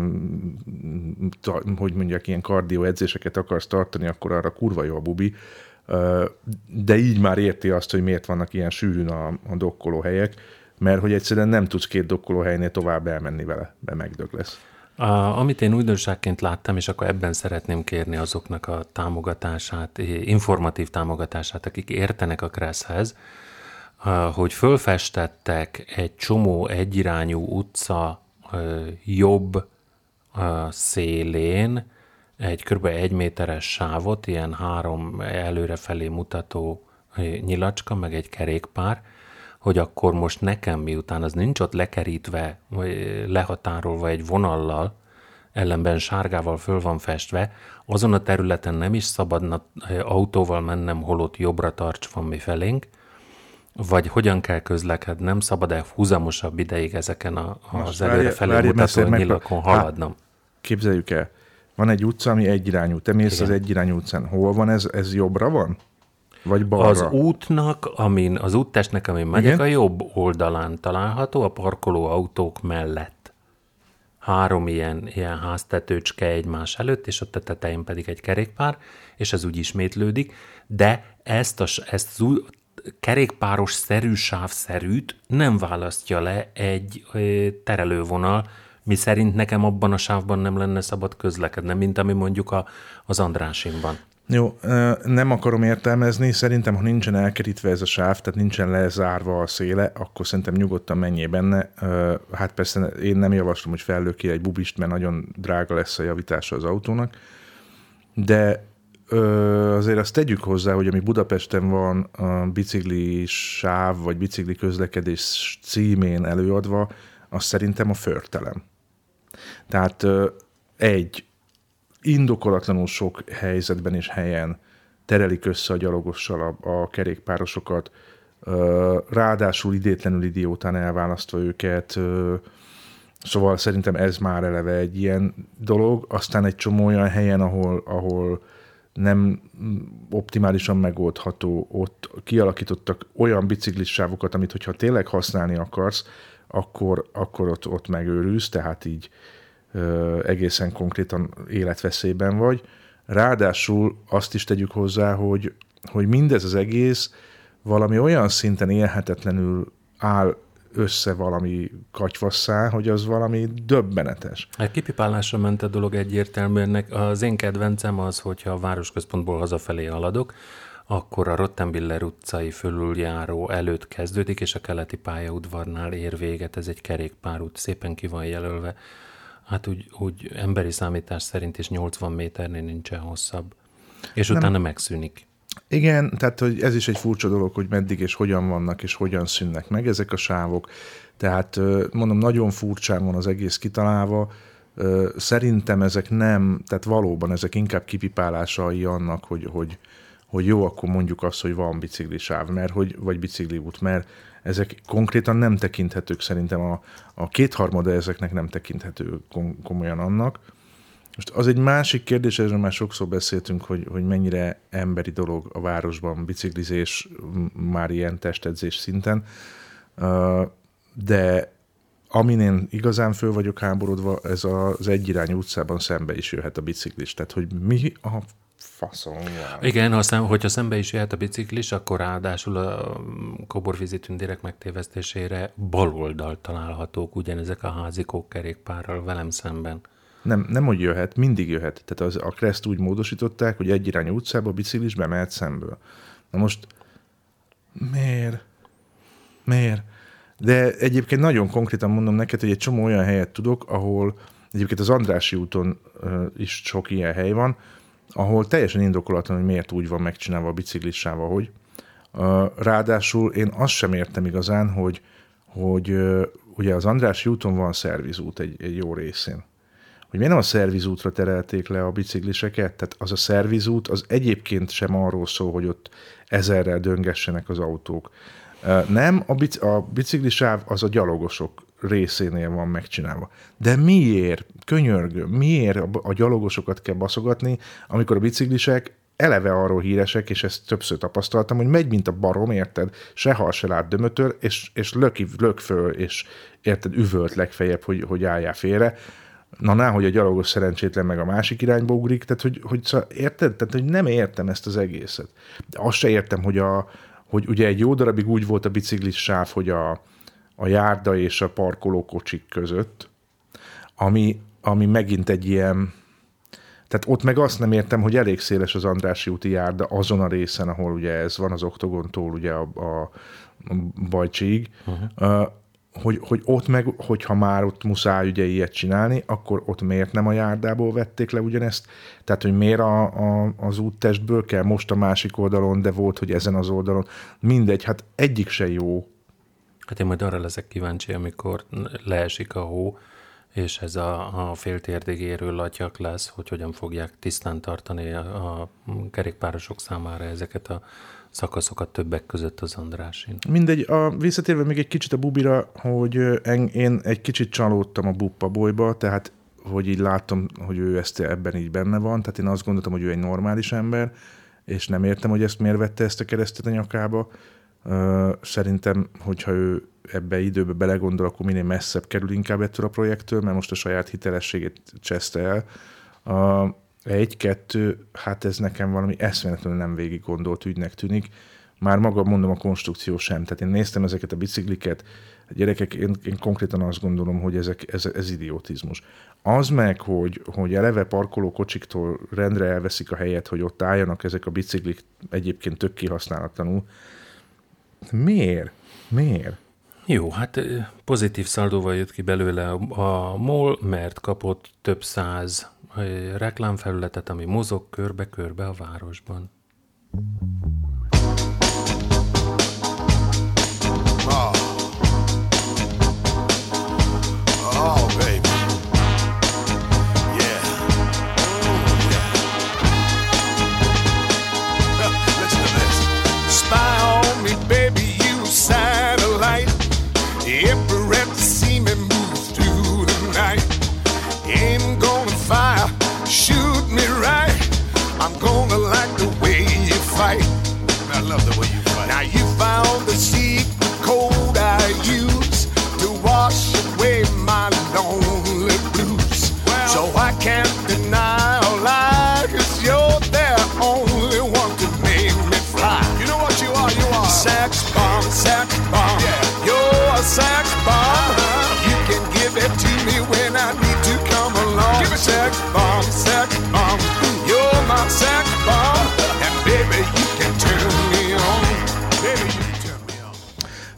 [SPEAKER 2] hogy mondják, ilyen kardió edzéseket akarsz tartani, akkor arra kurva jó a bubi, de így már érti azt, hogy miért vannak ilyen sűrűn a, a dokkolóhelyek, mert hogy egyszerűen nem tudsz két dokkolóhelynél tovább elmenni vele, mert megdög lesz.
[SPEAKER 1] A, amit én újdonságként láttam, és akkor ebben szeretném kérni azoknak a támogatását, informatív támogatását, akik értenek a Kresszhez, hogy fölfestettek egy csomó egyirányú utca jobb szélén egy kb. egy méteres sávot, ilyen három előrefelé mutató nyilacska, meg egy kerékpár, hogy akkor most nekem, miután az nincs ott lekerítve, vagy lehatárolva egy vonallal, ellenben sárgával föl van festve, azon a területen nem is szabadna autóval mennem, holott jobbra tarts van mi felénk, vagy hogyan kell közlekednem, szabad-e húzamosabb ideig ezeken a, az előrefelé mutató nyilakon haladnom?
[SPEAKER 2] Képzeljük el, van egy utca, ami egyirányú. Te mész az egyirányú utcán. Hol van ez? Ez jobbra van? Vagy balra?
[SPEAKER 1] Az útnak, amin, az úttestnek, amin megyek,
[SPEAKER 2] igen?
[SPEAKER 1] A jobb oldalán található, a parkoló autók mellett. Három ilyen, ilyen háztetőcske egymás előtt, és ott a tetején pedig egy kerékpár, és ez úgy ismétlődik, de ezt, a, ezt az új, kerékpáros szerű sávszerűt nem választja le egy ö, terelővonal, mi szerint nekem abban a sávban nem lenne szabad közlekednem, mint ami mondjuk a, az Andrásinban.
[SPEAKER 2] Jó, nem akarom értelmezni, szerintem, ha nincsen elkerítve ez a sáv, tehát nincsen lezárva a széle, akkor szerintem nyugodtan menjél benne. Hát persze én nem javaslom, hogy fellő ki egy bubist, mert nagyon drága lesz a javítása az autónak, de azért azt tegyük hozzá, hogy ami Budapesten van a bicikli sáv, vagy bicikli közlekedés címén előadva, az szerintem a förtelem. Tehát egy, indokolatlanul sok helyzetben és helyen terelik össze a gyalogossal a, a kerékpárosokat, ráadásul idétlenül idiótán elválasztva őket, Szóval szerintem ez már eleve egy ilyen dolog. Aztán egy csomó olyan helyen, ahol, ahol nem optimálisan megoldható, ott kialakítottak olyan biciklissávokat, amit hogyha tényleg használni akarsz, akkor, akkor ott, ott megőrülsz, tehát így ö, egészen konkrétan életveszélyben vagy. Ráadásul azt is tegyük hozzá, hogy, hogy mindez az egész valami olyan szinten élhetetlenül áll össze valami katyvasszá, hogy az valami döbbenetes.
[SPEAKER 1] Hát kipipálásra ment a dolog egyértelműen. Az én kedvencem az, hogyha a városközpontból hazafelé haladok, akkor a Rottenbiller utcai fölüljáró előtt kezdődik, és a keleti pályaudvarnál ér véget. Ez egy kerékpárút, szépen ki van jelölve. Hát úgy, úgy emberi számítás szerint is nyolcvan méternél nincsen hosszabb. És Nem. utána megszűnik.
[SPEAKER 2] Igen, tehát hogy ez is egy furcsa dolog, hogy meddig és hogyan vannak, és hogyan szűnnek meg ezek a sávok. Tehát mondom, nagyon furcsán van az egész kitalálva. Szerintem ezek nem, tehát valóban ezek inkább kipipálásai annak, hogy, hogy, hogy jó, akkor mondjuk azt, hogy van biciklisáv, mert hogy, vagy bicikliút, mert ezek konkrétan nem tekinthetők, szerintem a, a kétharmada ezeknek nem tekinthető komolyan annak. Most az egy másik kérdés, erről már sokszor beszéltünk, hogy, hogy mennyire emberi dolog a városban biciklizés, már ilyen testedzés szinten, de amin én igazán föl vagyok háborodva, ez az egyirányú utcában szembe is jöhet a biciklis. Tehát, hogy mi a faszom van.
[SPEAKER 1] Igen, aztán, hogyha szembe is jöhet a biciklis, akkor ráadásul a koborvízi tündérek megtévesztésére baloldalt találhatók ugyanezek a házikók kerékpárral velem szemben.
[SPEAKER 2] Nem, nem, hogy jöhet, mindig jöhet. Tehát az, a Kreszt úgy módosították, hogy egyirányú utcába a biciklis bemehet szemből. Na most miért? Miért? De egyébként nagyon konkrétan mondom neked, hogy egy csomó olyan helyet tudok, ahol egyébként az Andrássy úton uh, is sok ilyen hely van, ahol teljesen indokolatlan, hogy miért úgy van megcsinálva a biciklissáv, ahogy. Uh, ráadásul én azt sem értem igazán, hogy, hogy uh, ugye az Andrássy úton van szervizút egy, egy jó részén. Hogy miért nem a szervizútra terelték le a bicikliseket? Tehát az a szervizút az egyébként sem arról szól, hogy ott ezerrel döngessenek az autók. Nem, a, bic- a biciklisáv az a gyalogosok részénél van megcsinálva. De miért, könyörgöm, miért a, a gyalogosokat kell baszogatni, amikor a biciklisek eleve arról híresek, és ezt többször tapasztaltam, hogy megy, mint a barom, érted? Se hal, se lát dömötör, és, és löki, lök föl, és érted, üvölt legfeljebb, hogy, hogy álljál félre. Na, ná, hogy a gyalogos szerencsétlen meg a másik irányba ugrik, tehát hogy, hogy szóval, érted? Tehát, hogy nem értem ezt az egészet. De azt se értem, hogy, a, hogy ugye egy jó darabig úgy volt a biciklis sáv, hogy a, a járda és a parkolókocsik között, ami, ami megint egy ilyen, tehát ott meg azt nem értem, hogy elég széles az Andrássy úti járda azon a részen, ahol ugye ez van az Oktogontól ugye a, a, a Bajcsig, uh-huh. uh, Hogy, hogy ott meg, hogyha már ott muszáj ugye ilyet csinálni, akkor ott miért nem a járdából vették le ugyanezt? Tehát, hogy miért a, a, az úttestből kell most a másik oldalon, de volt, hogy ezen az oldalon. Mindegy, hát egyik se jó.
[SPEAKER 1] Hát én majd arra leszek kíváncsi, amikor leesik a hó, és ez a, a féltérdig érő latyak lesz, hogy hogyan fogják tisztán tartani a, a kerékpárosok számára ezeket a szakaszokat többek között az Andrássyn.
[SPEAKER 2] Mindegy, a, visszatérve még egy kicsit a Bubira, hogy en, én egy kicsit csalódtam a Buppa bolyba, tehát hogy így láttam, hogy ő ezt ebben így benne van, tehát én azt gondoltam, hogy ő egy normális ember, és nem értem, hogy ezt miért vette ezt a keresztet a nyakába. Uh, szerintem, hogyha ő ebbe időbe belegondol, akkor minél messzebb kerül inkább ettől a projektől, mert most a saját hitelességét cseszte el. Uh, Egy-kettő, hát ez nekem valami eszméletlenül nem végig gondolt ügynek tűnik. Már maga mondom a konstrukció sem. Tehát én néztem ezeket a bicikliket, a gyerekek, én, én konkrétan azt gondolom, hogy ezek, ez, ez idiotizmus. Az meg, hogy, hogy eleve parkolókocsiktól rendre elveszik a helyet, hogy ott álljanak ezek a biciklik egyébként tök kihasználatlanul. Miért? Miért?
[SPEAKER 1] Jó, hát pozitív szaldóval jött ki belőle a MOL, mert kapott több száz reklámfelületet, ami mozog körbe-körbe a városban.
[SPEAKER 6] Oh. Oh, baby. Yeah. Ooh, yeah. Listen to this. Spy on me, baby, you satellite. Every rep see me move through the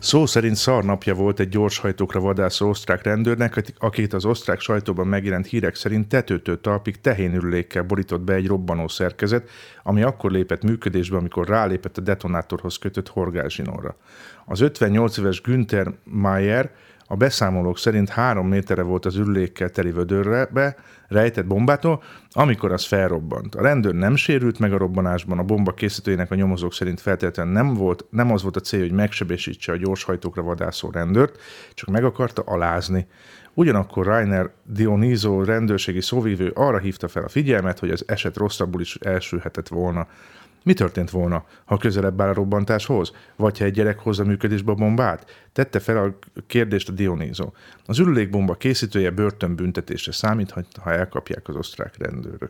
[SPEAKER 2] Szó szerint szarnapja volt egy gyorshajtókra vadászó osztrák rendőrnek, akit az osztrák sajtóban megjelent hírek szerint tetőtől talpig tehénürülékkel borított be egy robbanó szerkezet, ami akkor lépett működésbe, amikor rálépett a detonátorhoz kötött horgászsinórra. Az ötvennyolc éves Günther Mayer a beszámolók szerint három méterre volt az ürülékkel teli vödörbe rejtett bombától, amikor az felrobbant. A rendőr nem sérült meg a robbanásban, a bomba készítőjének a nyomozók szerint feltétlenül nem, volt, nem az volt a cél, hogy megsebesítse a gyorshajtókra vadászó rendőrt, csak meg akarta alázni. Ugyanakkor Rainer Dioniso rendőrségi szóvívő arra hívta fel a figyelmet, hogy az eset rosszabbul is elsülhetett volna. Mi történt volna, ha közelebb áll a robbantáshoz? Vagy ha egy gyerek hozza működésbe a bombát? Tette fel a kérdést a Dioniso. Az ürülékbomba készítője börtönbüntetésre számít, ha elkapják az osztrák rendőrök.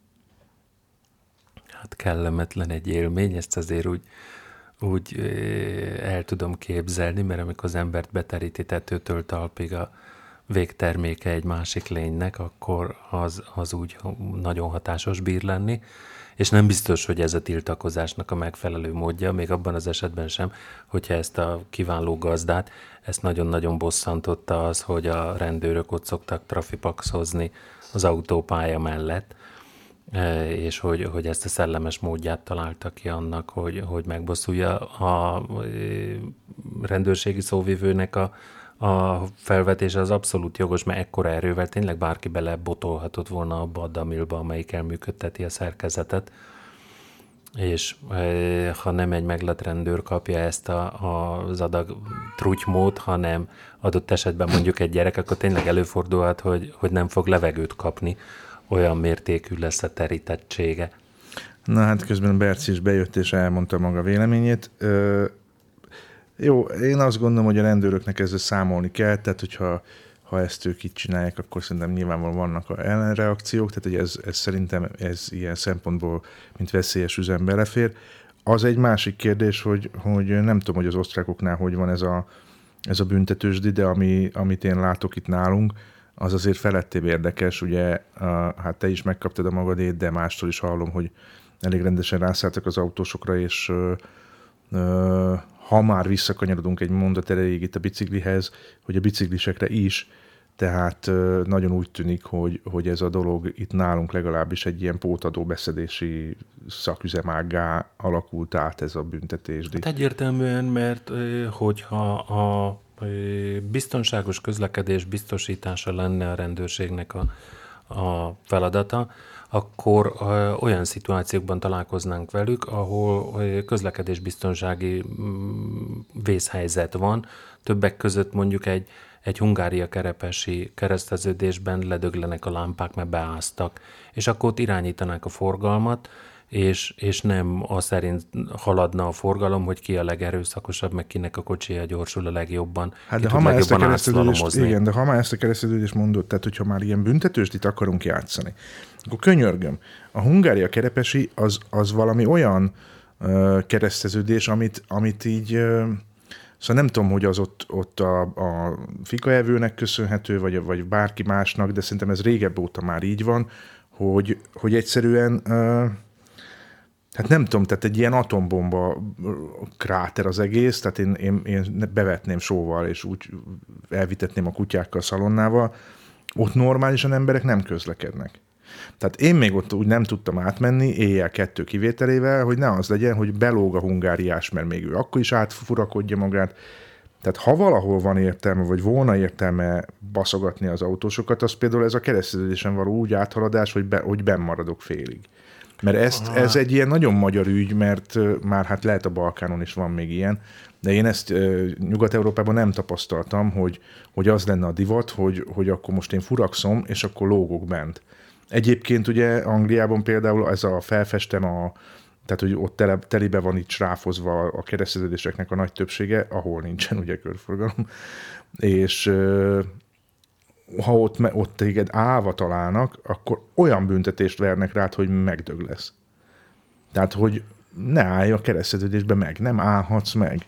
[SPEAKER 1] Hát kellemetlen egy élmény, ezt azért úgy, úgy el tudom képzelni, mert amikor az embert beteríti tetőtől talpig a végterméke egy másik lénynek, akkor az, az úgy nagyon hatásos bír lenni. És nem biztos, hogy ez a tiltakozásnak a megfelelő módja, még abban az esetben sem, hogyha ezt a kiváló gazdát, ezt nagyon-nagyon bosszantotta az, hogy a rendőrök ott szoktak trafipaxozni az autópálya mellett, és hogy, hogy ezt a szellemes módját találta ki annak, hogy, hogy megbosszulja a rendőrségi szóvivőnek a, a felvetése az abszolút jogos, mert ekkora erővel tényleg bárki belebotolhatott volna abba a damilba, amelyik elműködteti a szerkezetet, és ha nem egy meglett rendőr kapja ezt a, a, az adag trutymót, hanem adott esetben mondjuk egy gyerek, akkor tényleg előfordulhat, hogy, hogy nem fog levegőt kapni, olyan mértékű lesz a terítettsége.
[SPEAKER 2] Na hát közben Berci is bejött és elmondta maga véleményét. Ö, jó, én azt gondolom, hogy a rendőröknek ezzel számolni kell, tehát hogyha ha ezt ők itt csinálják, akkor szerintem nyilvánvalóan vannak a ellenreakciók, tehát hogy ez, ez szerintem ez ilyen szempontból, mint veszélyes üzem belefér. Az egy másik kérdés, hogy, hogy nem tudom, hogy az osztrákoknál hogy van ez a, ez a büntetősdi, de ami, amit én látok itt nálunk, az azért felettébb érdekes, ugye, a, hát te is megkaptad a magadét, de mástól is hallom, hogy elég rendesen rászálltak az autósokra, és ö, ö, ha már visszakanyarodunk egy mondat erejéig itt a biciklihez, hogy a biciklisekre is, tehát ö, nagyon úgy tűnik, hogy, hogy ez a dolog itt nálunk legalábbis egy ilyen pótadó beszedési szaküzemággá alakult át ez a büntetésdíj.
[SPEAKER 1] Hát egyértelműen, mert hogyha a biztonságos közlekedés biztosítása lenne a rendőrségnek a, a feladata, akkor olyan szituációkban találkoznánk velük, ahol közlekedésbiztonsági vészhelyzet van, többek között mondjuk egy, egy Hungária-Kerepesi kereszteződésben ledöglenek a lámpák, mert beáztak, és akkor ott irányítanák a forgalmat, és, és nem az szerint haladna a forgalom, hogy ki a legerőszakosabb, meg kinek a kocsija gyorsul a legjobban.
[SPEAKER 2] Hát de ha már ezt a kereszteződést, igen, de ha már ezt a kereszteződést mondod, tehát hogyha már ilyen büntetősdit akarunk játszani, akkor könyörgöm, a Hungária-Kerepesi az, az valami olyan uh, kereszteződés, amit, amit így, uh, szóval nem tudom, hogy az ott, ott a, a fikaevőnek köszönhető, vagy, vagy bárki másnak, de szerintem ez régebb óta már így van, hogy, hogy egyszerűen uh, hát nem tudom, tehát egy ilyen atombomba kráter az egész, tehát én, én, én bevetném sóval, és úgy elvitetném a kutyákkal, szalonnával, ott normálisan emberek nem közlekednek. Tehát én még ott úgy nem tudtam átmenni, éjjel kettő kivételével, hogy ne az legyen, hogy belóg a hungáriás, mert még ő akkor is átfurakodja magát. Tehát ha valahol van értelme, vagy volna értelme baszogatni az autósokat, az például ez a kereszteződésen való úgy áthaladás, hogy, be, hogy benn maradok félig. Mert ezt, ez egy ilyen nagyon magyar ügy, mert már hát lehet a Balkánon is van még ilyen, de én ezt Nyugat-Európában nem tapasztaltam, hogy, hogy az lenne a divat, hogy, hogy akkor most én furakszom, és akkor lógok bent. Egyébként ugye Angliában például ez a felfestem, a, tehát hogy ott tele, telibe van itt sráfozva a kereszteződéseknek a nagy többsége, ahol nincsen ugye körforgalom, és ha ott, ott téged állva találnak, akkor olyan büntetést vernek rád, hogy megdög lesz. Tehát, hogy ne állj a kereszteződésbe meg, nem állhatsz meg.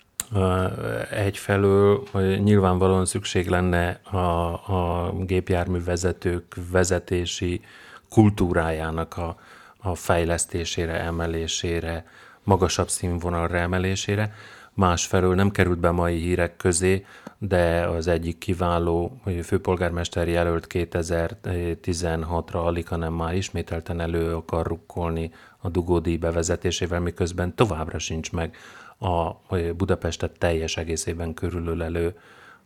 [SPEAKER 1] Egyfelől nyilvánvalóan szükség lenne a, a gépjárművezetők vezetési kultúrájának a, a fejlesztésére, emelésére, magasabb színvonalra emelésére. Másfelől nem került be mai hírek közé, de az egyik kiváló főpolgármester jelölt kétezer-tizenhatra alig, hanem már ismételten elő akar rukkolni a dugódíj bevezetésével, miközben továbbra sincs meg a Budapestet teljes egészében körülölelő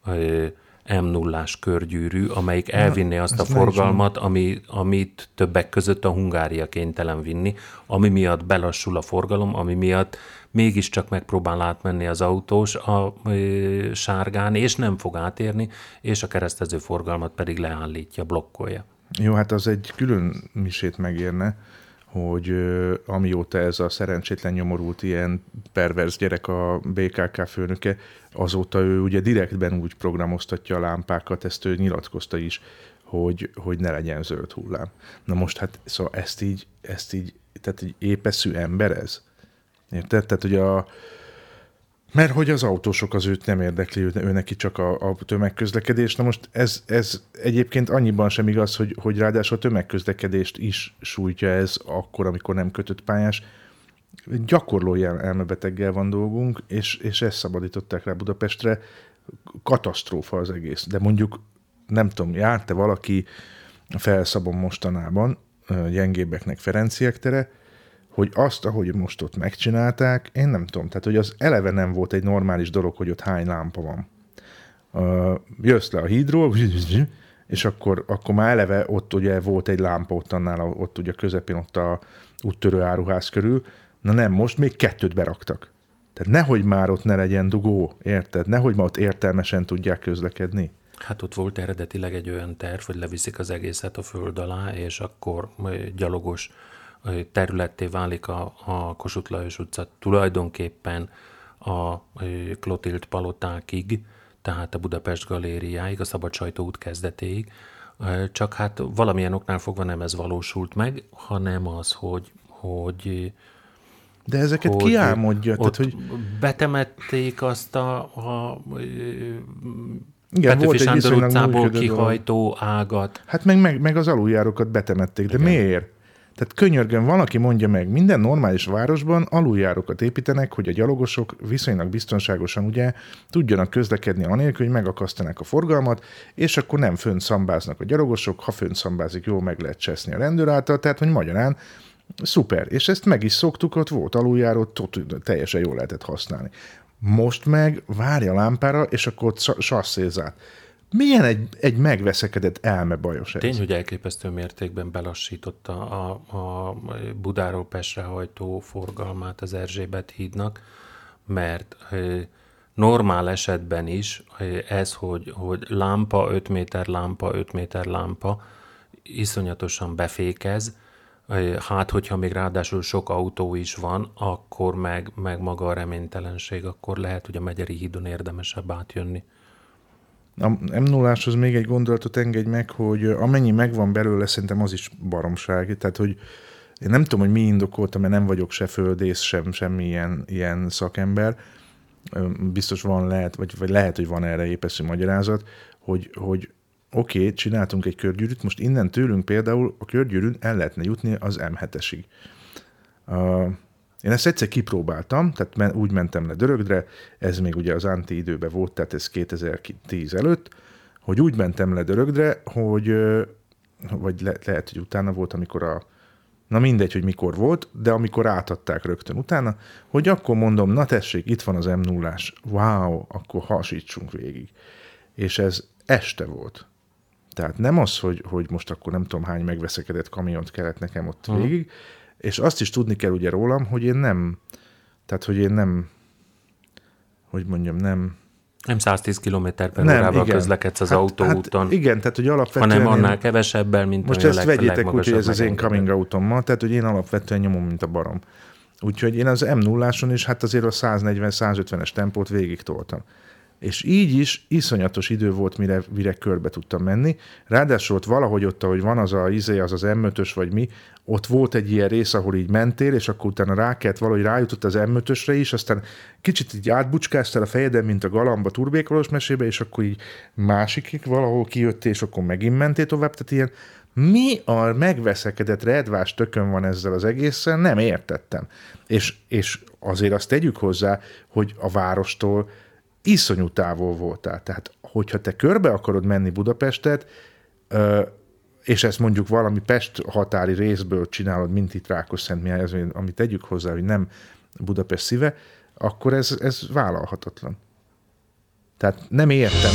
[SPEAKER 1] em nullás körgyűrű, amelyik elvinné azt a forgalmat, ami, amit többek között a Hungária kénytelen vinni, ami miatt belassul a forgalom, ami miatt mégiscsak megpróbál átmenni az autós a ö, sárgán, és nem fog átérni, és a keresztező forgalmat pedig leállítja, blokkolja.
[SPEAKER 2] Jó, hát az egy külön misét megérne, hogy ö, amióta ez a szerencsétlen nyomorult ilyen perverz gyerek a bé ká ká főnöke, azóta ő ugye direktben úgy programoztatja a lámpákat, ezt ő nyilatkozta is, hogy, hogy ne legyen zöld hullám. Na most hát szóval ezt így, ezt így tehát egy épeszű ember ez? Érted? Tehát, hogy a... Mert hogy az autósok az őt nem érdekli, ő, ő neki csak a, a tömegközlekedés. Na most ez, ez egyébként annyiban sem igaz, hogy, hogy ráadásul a tömegközlekedést is sújtja ez akkor, amikor nem kötött pályás. Gyakorló elmebeteggel van dolgunk, és, és ezt szabadították rá Budapestre. Katasztrófa az egész. De mondjuk, nem tudom, járt-e valaki Felszabon mostanában, gyengébbeknek Ferenciek tere, hogy azt, ahogy most ott megcsinálták, én nem tudom, tehát hogy az eleve nem volt egy normális dolog, hogy ott hány lámpa van. Uh, jössz le a hídról, és akkor, akkor már eleve ott ugye volt egy lámpa ott annál, ott ugye közepén ott a úttörő áruház körül, na nem, most még kettőt beraktak. Tehát nehogy már ott ne legyen dugó, érted? Nehogy már ott értelmesen tudják közlekedni.
[SPEAKER 1] Hát ott volt eredetileg egy olyan terv, hogy leviszik az egészet a föld alá, és akkor gyalogos területté válik a, a Kossuth Lajos utca tulajdonképpen a Klotild palotákig, tehát a Budapest galériáig, a Szabadsajtó út kezdetéig. Csak hát valamilyen oknál fogva nem ez valósult meg, hanem az, hogy, hogy
[SPEAKER 2] de ezeket
[SPEAKER 1] hogy
[SPEAKER 2] ki álmodja?
[SPEAKER 1] Ott
[SPEAKER 2] tehát, hogy...
[SPEAKER 1] betemették azt a, a
[SPEAKER 2] igen,
[SPEAKER 1] Petőfi Sándor utcából
[SPEAKER 2] működő
[SPEAKER 1] kihajtó
[SPEAKER 2] dolog.
[SPEAKER 1] ágat.
[SPEAKER 2] Hát meg, meg, meg az aluljárókat betemették, de igen. Miért? Tehát könyörgön, valaki mondja meg, minden normális városban aluljárókat építenek, hogy a gyalogosok viszonylag biztonságosan ugye tudjanak közlekedni anélkül, hogy megakasztanak a forgalmat, és akkor nem fönt szambáznak a gyalogosok, ha fönt szambázik, jól meg lehet cseszni a rendőr által, tehát hogy magyarán szuper. És ezt meg is szoktuk, ott volt aluljáró, teljesen jól lehetett használni. Most meg várja lámpára, és akkor ott sasszézát. Milyen egy, egy megveszekedett elmebajos ez?
[SPEAKER 1] Tény, hogy elképesztő mértékben belassította a, a Budáról Pestre hajtó forgalmát az Erzsébet hídnak, mert normál esetben is ez, hogy, hogy lámpa, öt méter lámpa, öt méter lámpa iszonyatosan befékez, hát hogyha még ráadásul sok autó is van, akkor meg, meg maga a reménytelenség, akkor lehet, hogy a Megyeri hídon érdemesebb átjönni.
[SPEAKER 2] A em nulláshoz még egy gondolatot engedj meg, hogy amennyi megvan belőle, szerintem az is baromság. Tehát, hogy én nem tudom, hogy mi indokolta, mert nem vagyok se földész, sem semmi ilyen, ilyen szakember. Biztos van, lehet, vagy, vagy lehet, hogy van erre épeszű magyarázat, hogy, hogy oké, okay, csináltunk egy körgyűrűt, most innen tőlünk például a körgyűrűn el lehetne jutni az em hetesig. Uh, Én ezt egyszer kipróbáltam, tehát úgy mentem le Dörögdre, ez még ugye az anti időben volt, tehát ez kétezer-tíz előtt, hogy úgy mentem le Dörögdre, hogy, vagy le, lehet, hogy utána volt, amikor a, na mindegy, hogy mikor volt, de amikor átadták rögtön utána, hogy akkor mondom, na tessék, itt van az em nullás, wow, akkor hasítsunk végig. És ez este volt. Tehát nem az, hogy, hogy most akkor nem tudom hány megveszekedett kamiont kellett nekem ott hmm. végig, és azt is tudni kell ugye rólam, hogy én nem, tehát hogy én nem, hogy mondjam, nem...
[SPEAKER 1] Nem száztíz kilométer per órával közlekedsz az hát, autóúton.
[SPEAKER 2] Hát igen, tehát hogy alapvetően...
[SPEAKER 1] Hanem annál én, kevesebbel, mint
[SPEAKER 2] most
[SPEAKER 1] ami a
[SPEAKER 2] ezt
[SPEAKER 1] leg,
[SPEAKER 2] vegyétek úgy, hogy ez az én coming outommal, tehát hogy én alapvetően nyomom, mint a barom. Úgyhogy én az em nulláson is hát azért a száznegyven-százötvenes tempót végig toltam. És így is iszonyatos idő volt, mire, mire körbe tudtam menni. Ráadásul ott valahogy ott, ahogy van az a izé, az az em ötös vagy mi, ott volt egy ilyen rész, ahol így mentél, és akkor utána rá kellett valahogy rájutott az em ötösre is, aztán kicsit így átbucskáztál a fejeden, mint a galamba Turbék Valós mesébe, és akkor így másikig valahol kijöttél, és akkor megint mentél tovább, tehát ilyen mi a megveszekedett redvás tökön van ezzel az egészen, nem értettem. És, és azért azt tegyük hozzá, hogy a várostól iszonyú távol voltál. Tehát, hogyha te körbe akarod menni Budapestet, és ezt mondjuk valami Pest határi részből csinálod, mint itt Rákosszentmihály, amit tegyük hozzá, hogy nem Budapest szíve, akkor ez, ez vállalhatatlan. Tehát nem értem.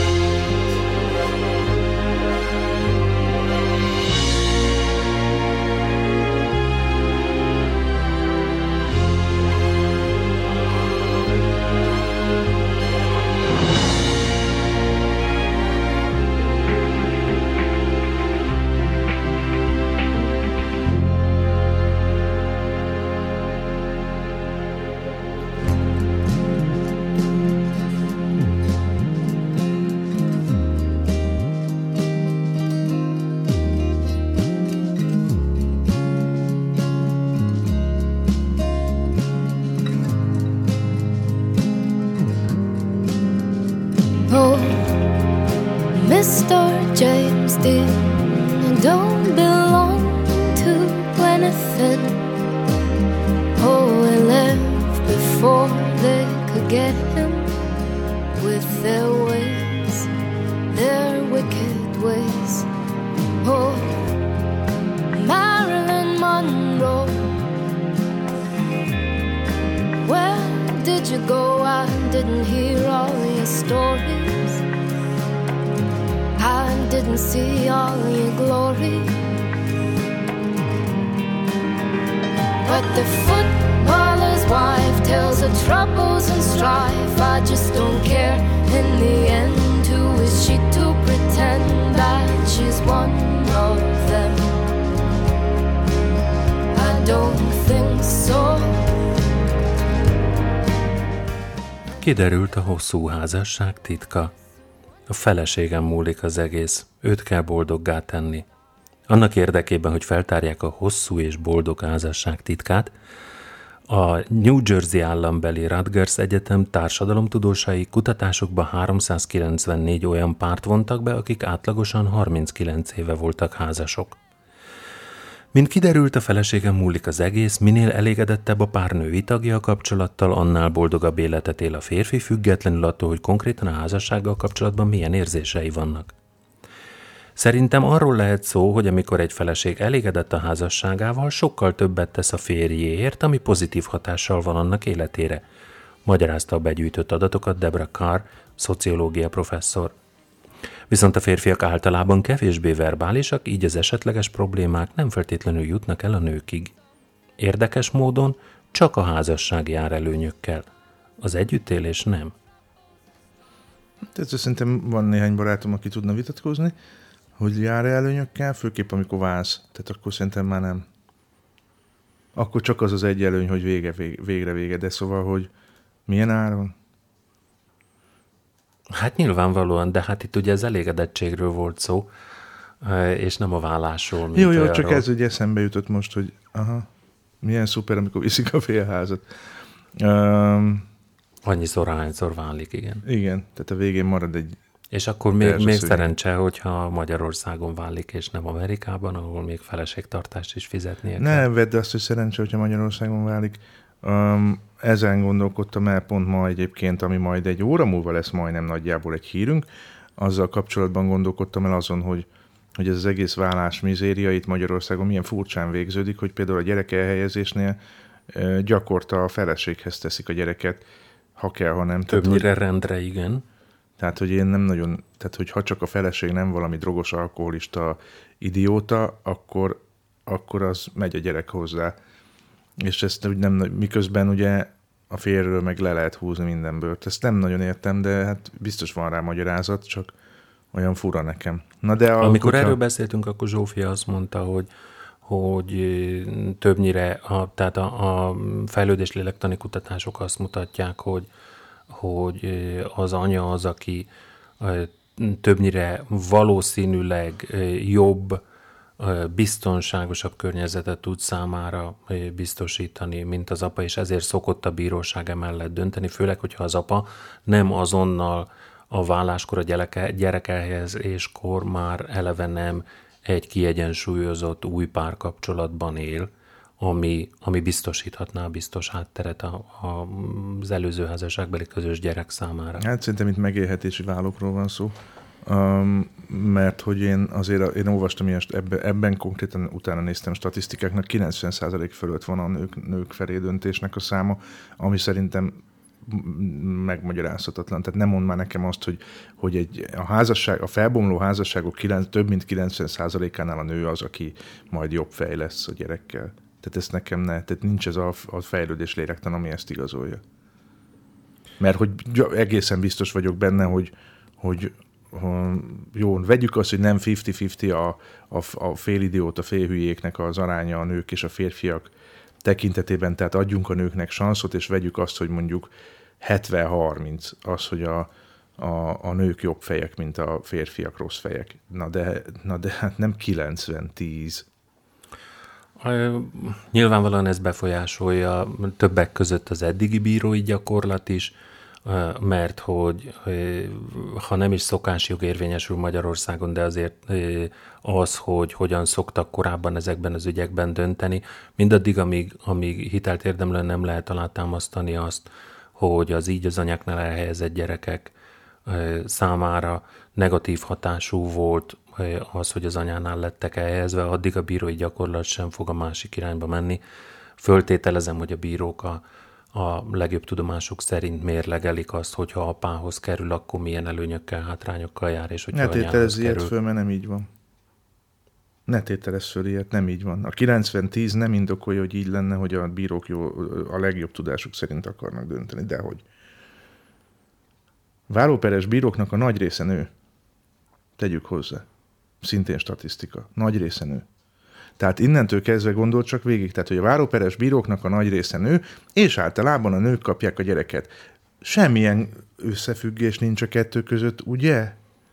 [SPEAKER 7] mister James Dean, I don't belong to anything. Oh, we left before they could get him with their ways, their wicked ways. Oh, Marilyn Monroe, where did you go? I didn't hear all your stories. I didn't see all your glory. But the footballer's wife tells her troubles and strife. I just don't care. In the end, who is she to pretend that she's one of them? I don't think so.
[SPEAKER 1] Kiderült a hosszú házasság titka. A feleségem múlik az egész, őt kell boldoggá tenni. Annak érdekében, hogy feltárják a hosszú és boldog házasság titkát, a New Jersey állambeli Rutgers Egyetem társadalomtudósai kutatásokba háromszázkilencvennégy olyan párt vontak be, akik átlagosan harminckilenc éve voltak házasok. Mint kiderült, a feleségem múlik az egész, minél elégedettebb a pár női tagja a kapcsolattal, annál boldogabb életet él a férfi, függetlenül attól, hogy konkrétan a házassággal kapcsolatban milyen érzései vannak. Szerintem arról lehet szó, hogy amikor egy feleség elégedett a házasságával, sokkal többet tesz a férjéért, ami pozitív hatással van annak életére, magyarázta a begyűjtött adatokat Deborah Carr, szociológia professzor. Viszont a férfiak általában kevésbé verbálisak, így az esetleges problémák nem feltétlenül jutnak el a nőkig. Érdekes módon csak a házasság jár előnyökkel. Az együttélés nem.
[SPEAKER 2] Tehát szerintem van néhány barátom, aki tudna vitatkozni, hogy jár előnyökkel, főképp amikor válsz. Tehát akkor szerintem már nem. Akkor csak az az egy előny, hogy vége, vége, végre vége. De szóval, hogy milyen áron?
[SPEAKER 1] Hát nyilvánvalóan, de hát itt ugye az elégedettségről volt szó, és nem a vállásról. Mint
[SPEAKER 2] jó, jó,
[SPEAKER 1] olyanról.
[SPEAKER 2] csak ez ugye eszembe jutott most, hogy aha, milyen szuper, amikor viszik a félházat. Um,
[SPEAKER 1] Annyiszor, hányszor válik, igen.
[SPEAKER 2] Igen, tehát a végén marad egy...
[SPEAKER 1] És akkor még, még szerencse, hogyha Magyarországon válik, és nem Amerikában, ahol még feleségtartást is fizetnie kell.
[SPEAKER 2] Ne vedd azt, hogy szerencse, hogyha Magyarországon válik. Um, ezen gondolkodtam el pont ma egyébként, ami majd egy óra múlva lesz majdnem nagyjából egy hírünk. Azzal kapcsolatban gondolkodtam el azon, hogy, hogy ez az egész vállás mizéria itt Magyarországon milyen furcsán végződik, hogy például a gyerek elhelyezésnél uh, gyakorta a feleséghez teszik a gyereket, ha kell, ha nem.
[SPEAKER 1] Többnyire
[SPEAKER 2] tehát,
[SPEAKER 1] rendre, igen.
[SPEAKER 2] Tehát, hogy én nem nagyon, tehát, hogy ha csak a feleség nem valami drogos, alkoholista idióta, akkor, akkor az megy a gyerek hozzá. És ezt úgy nem, miközben ugye a férről meg le lehet húzni mindenből. Ezt nem nagyon értem, de hát biztos van rá magyarázat, csak olyan fura nekem. Na de a,
[SPEAKER 1] Amikor
[SPEAKER 2] hogyha...
[SPEAKER 1] erről beszéltünk, akkor Zsófia azt mondta, hogy, hogy többnyire, a, tehát a, a fejlődés lélektani kutatások azt mutatják, hogy, hogy az anya az, aki többnyire valószínűleg jobb, biztonságosabb környezetet tud számára biztosítani, mint az apa, és ezért szokott a bíróság emellett dönteni, főleg, hogyha az apa nem azonnal a válláskor, a gyerek, gyerek elhelyezéskor már eleve nem egy kiegyensúlyozott új párkapcsolatban él, ami, ami biztosíthatná a biztos hátteret a, a, az előző házasságbeli közös gyerek számára.
[SPEAKER 2] Hát szerintem itt megélhetési válokról van szó, um, mert hogy én azért én olvastam ilyest, ebben, ebben konkrétan utána néztem statisztikáknak, kilencven százalék fölött van a nők, nők felé döntésnek a száma, ami szerintem megmagyarázhatatlan. Tehát nem mond már nekem azt, hogy, hogy egy, a, házasság, a felbomló házasságok kilenc, több mint kilencven százalékánál a nő az, aki majd jobb fej lesz a gyerekkel. Tehát ezt nekem ne, tehát nincs ez a, a fejlődés lélektan, ami ezt igazolja. Mert hogy egészen biztos vagyok benne, hogy, hogy jó, vegyük azt, hogy nem fifty-fifty a, a, a félidióta, félhülyéknek az aránya a nők és a férfiak tekintetében, tehát adjunk a nőknek sanszot, és vegyük azt, hogy mondjuk hetven harminc az, hogy a, a, a nők jobb fejek, mint a férfiak rossz fejek. Na de, na de hát nem kilencven tíz.
[SPEAKER 1] Nyilvánvalóan ez befolyásolja többek között az eddigi bírói gyakorlat is, mert hogy ha nem is szokásjog érvényesül Magyarországon, de azért az, hogy hogyan szoktak korábban ezekben az ügyekben dönteni, mindaddig, amíg, amíg hitelt érdemlően nem lehet alátámasztani azt, hogy az így az anyáknál elhelyezett gyerekek számára negatív hatású volt az, hogy az anyánál lettek elhelyezve, addig a bírói gyakorlat sem fog a másik irányba menni. Föltételezem, hogy a bírók a, a legjobb tudomásuk szerint mérlegelik azt, hogyha apához kerül, akkor milyen előnyökkel, hátrányokkal jár, és hogyha
[SPEAKER 2] ne
[SPEAKER 1] anyához
[SPEAKER 2] tételezz ilyet
[SPEAKER 1] kerül.
[SPEAKER 2] föl, mert nem így van. Ne tételezz föl ilyet, nem így van. A kilencven tíz nem indokolja, hogy így lenne, hogy a bírók jó, a legjobb tudásuk szerint akarnak dönteni, dehogy. Váróperes bíróknak a nagy része nő. Tegyük hozzá. Szintén statisztika. Nagy része nő. Tehát innentől kezdve gondolt csak végig. Tehát, hogy a váróperes bíróknak a nagy része nő, és általában a nők kapják a gyereket. Semmilyen összefüggés nincs a kettő között, ugye?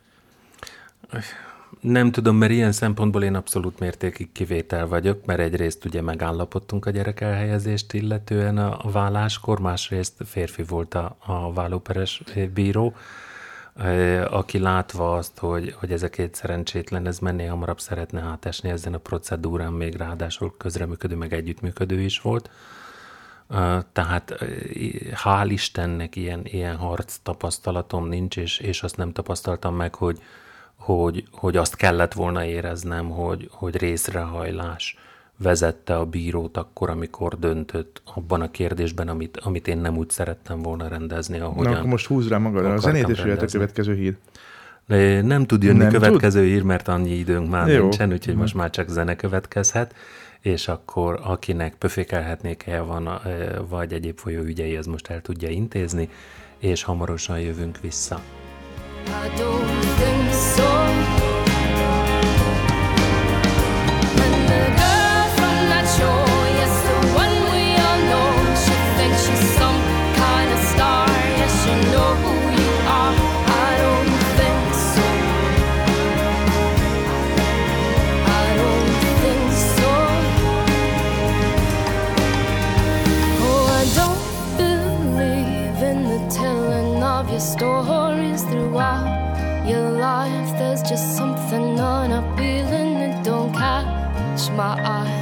[SPEAKER 1] Nem tudom, mert ilyen szempontból én abszolút mértékig kivétel vagyok, mert egyrészt ugye megállapodtunk a gyerek elhelyezést illetően a válláskor, másrészt férfi volt a, a vállóperes bíró, aki látva azt, hogy, hogy ez a két szerencsétlen, ez menné hamarabb szeretne átesni ezen a procedúrán, még ráadásul közreműködő, meg együttműködő is volt. Tehát hál' Istennek ilyen, ilyen harc tapasztalatom nincs, és, és azt nem tapasztaltam meg, hogy, hogy, hogy azt kellett volna éreznem, hogy, hogy részrehajlás vezette a bírót akkor, amikor döntött abban a kérdésben, amit, amit én nem úgy szerettem volna rendezni, ahogyan.
[SPEAKER 2] Na, akkor most húzz rá magadra a zenét, és jöhet a következő hír.
[SPEAKER 1] De nem tud jönni
[SPEAKER 2] nem
[SPEAKER 1] következő
[SPEAKER 2] tud?
[SPEAKER 1] hír, mert annyi időnk már
[SPEAKER 2] Jó.
[SPEAKER 1] nincsen, úgyhogy most már csak zene következhet, és akkor akinek pöfékelhetnék helye van, vagy egyéb folyóügyei, az most el tudja intézni, és hamarosan jövünk vissza.
[SPEAKER 7] I don't think so. And the girl from that shore, yes, the one we all know, she thinks she's some kind of star. Yes, you know who you are. I don't think so. I don't think so. Oh, I don't believe in the telling of your stories throughout your life. There's just something unappealing. It don't catch my eye.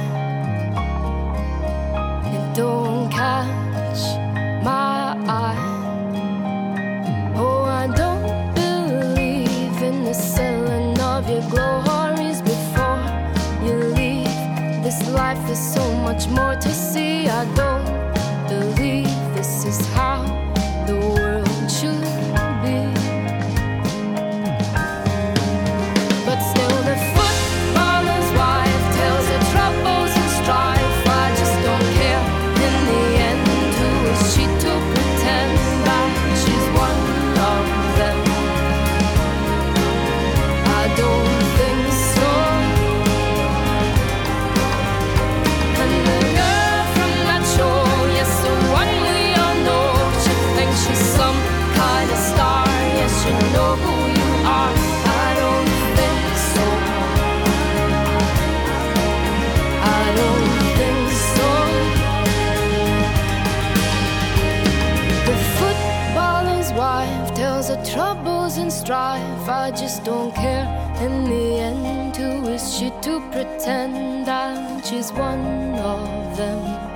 [SPEAKER 7] It don't catch my eye. Oh, I don't believe in the selling of your glories before you leave this life. There's so much more to see. I don't believe this is how the world should be. But still the footballer's wife tells her troubles and strife. I just don't care in the end. Who is she to pretend that she's one of them? I don't think so. And the girl from that shore, yes, the one we all know, she thinks she's some kind of star. Yes, you know who you are. I don't think so. I don't think so. The footballer's wife tells her troubles and strife. I just don't care in the end. Who is is she to pretend that she's one of them?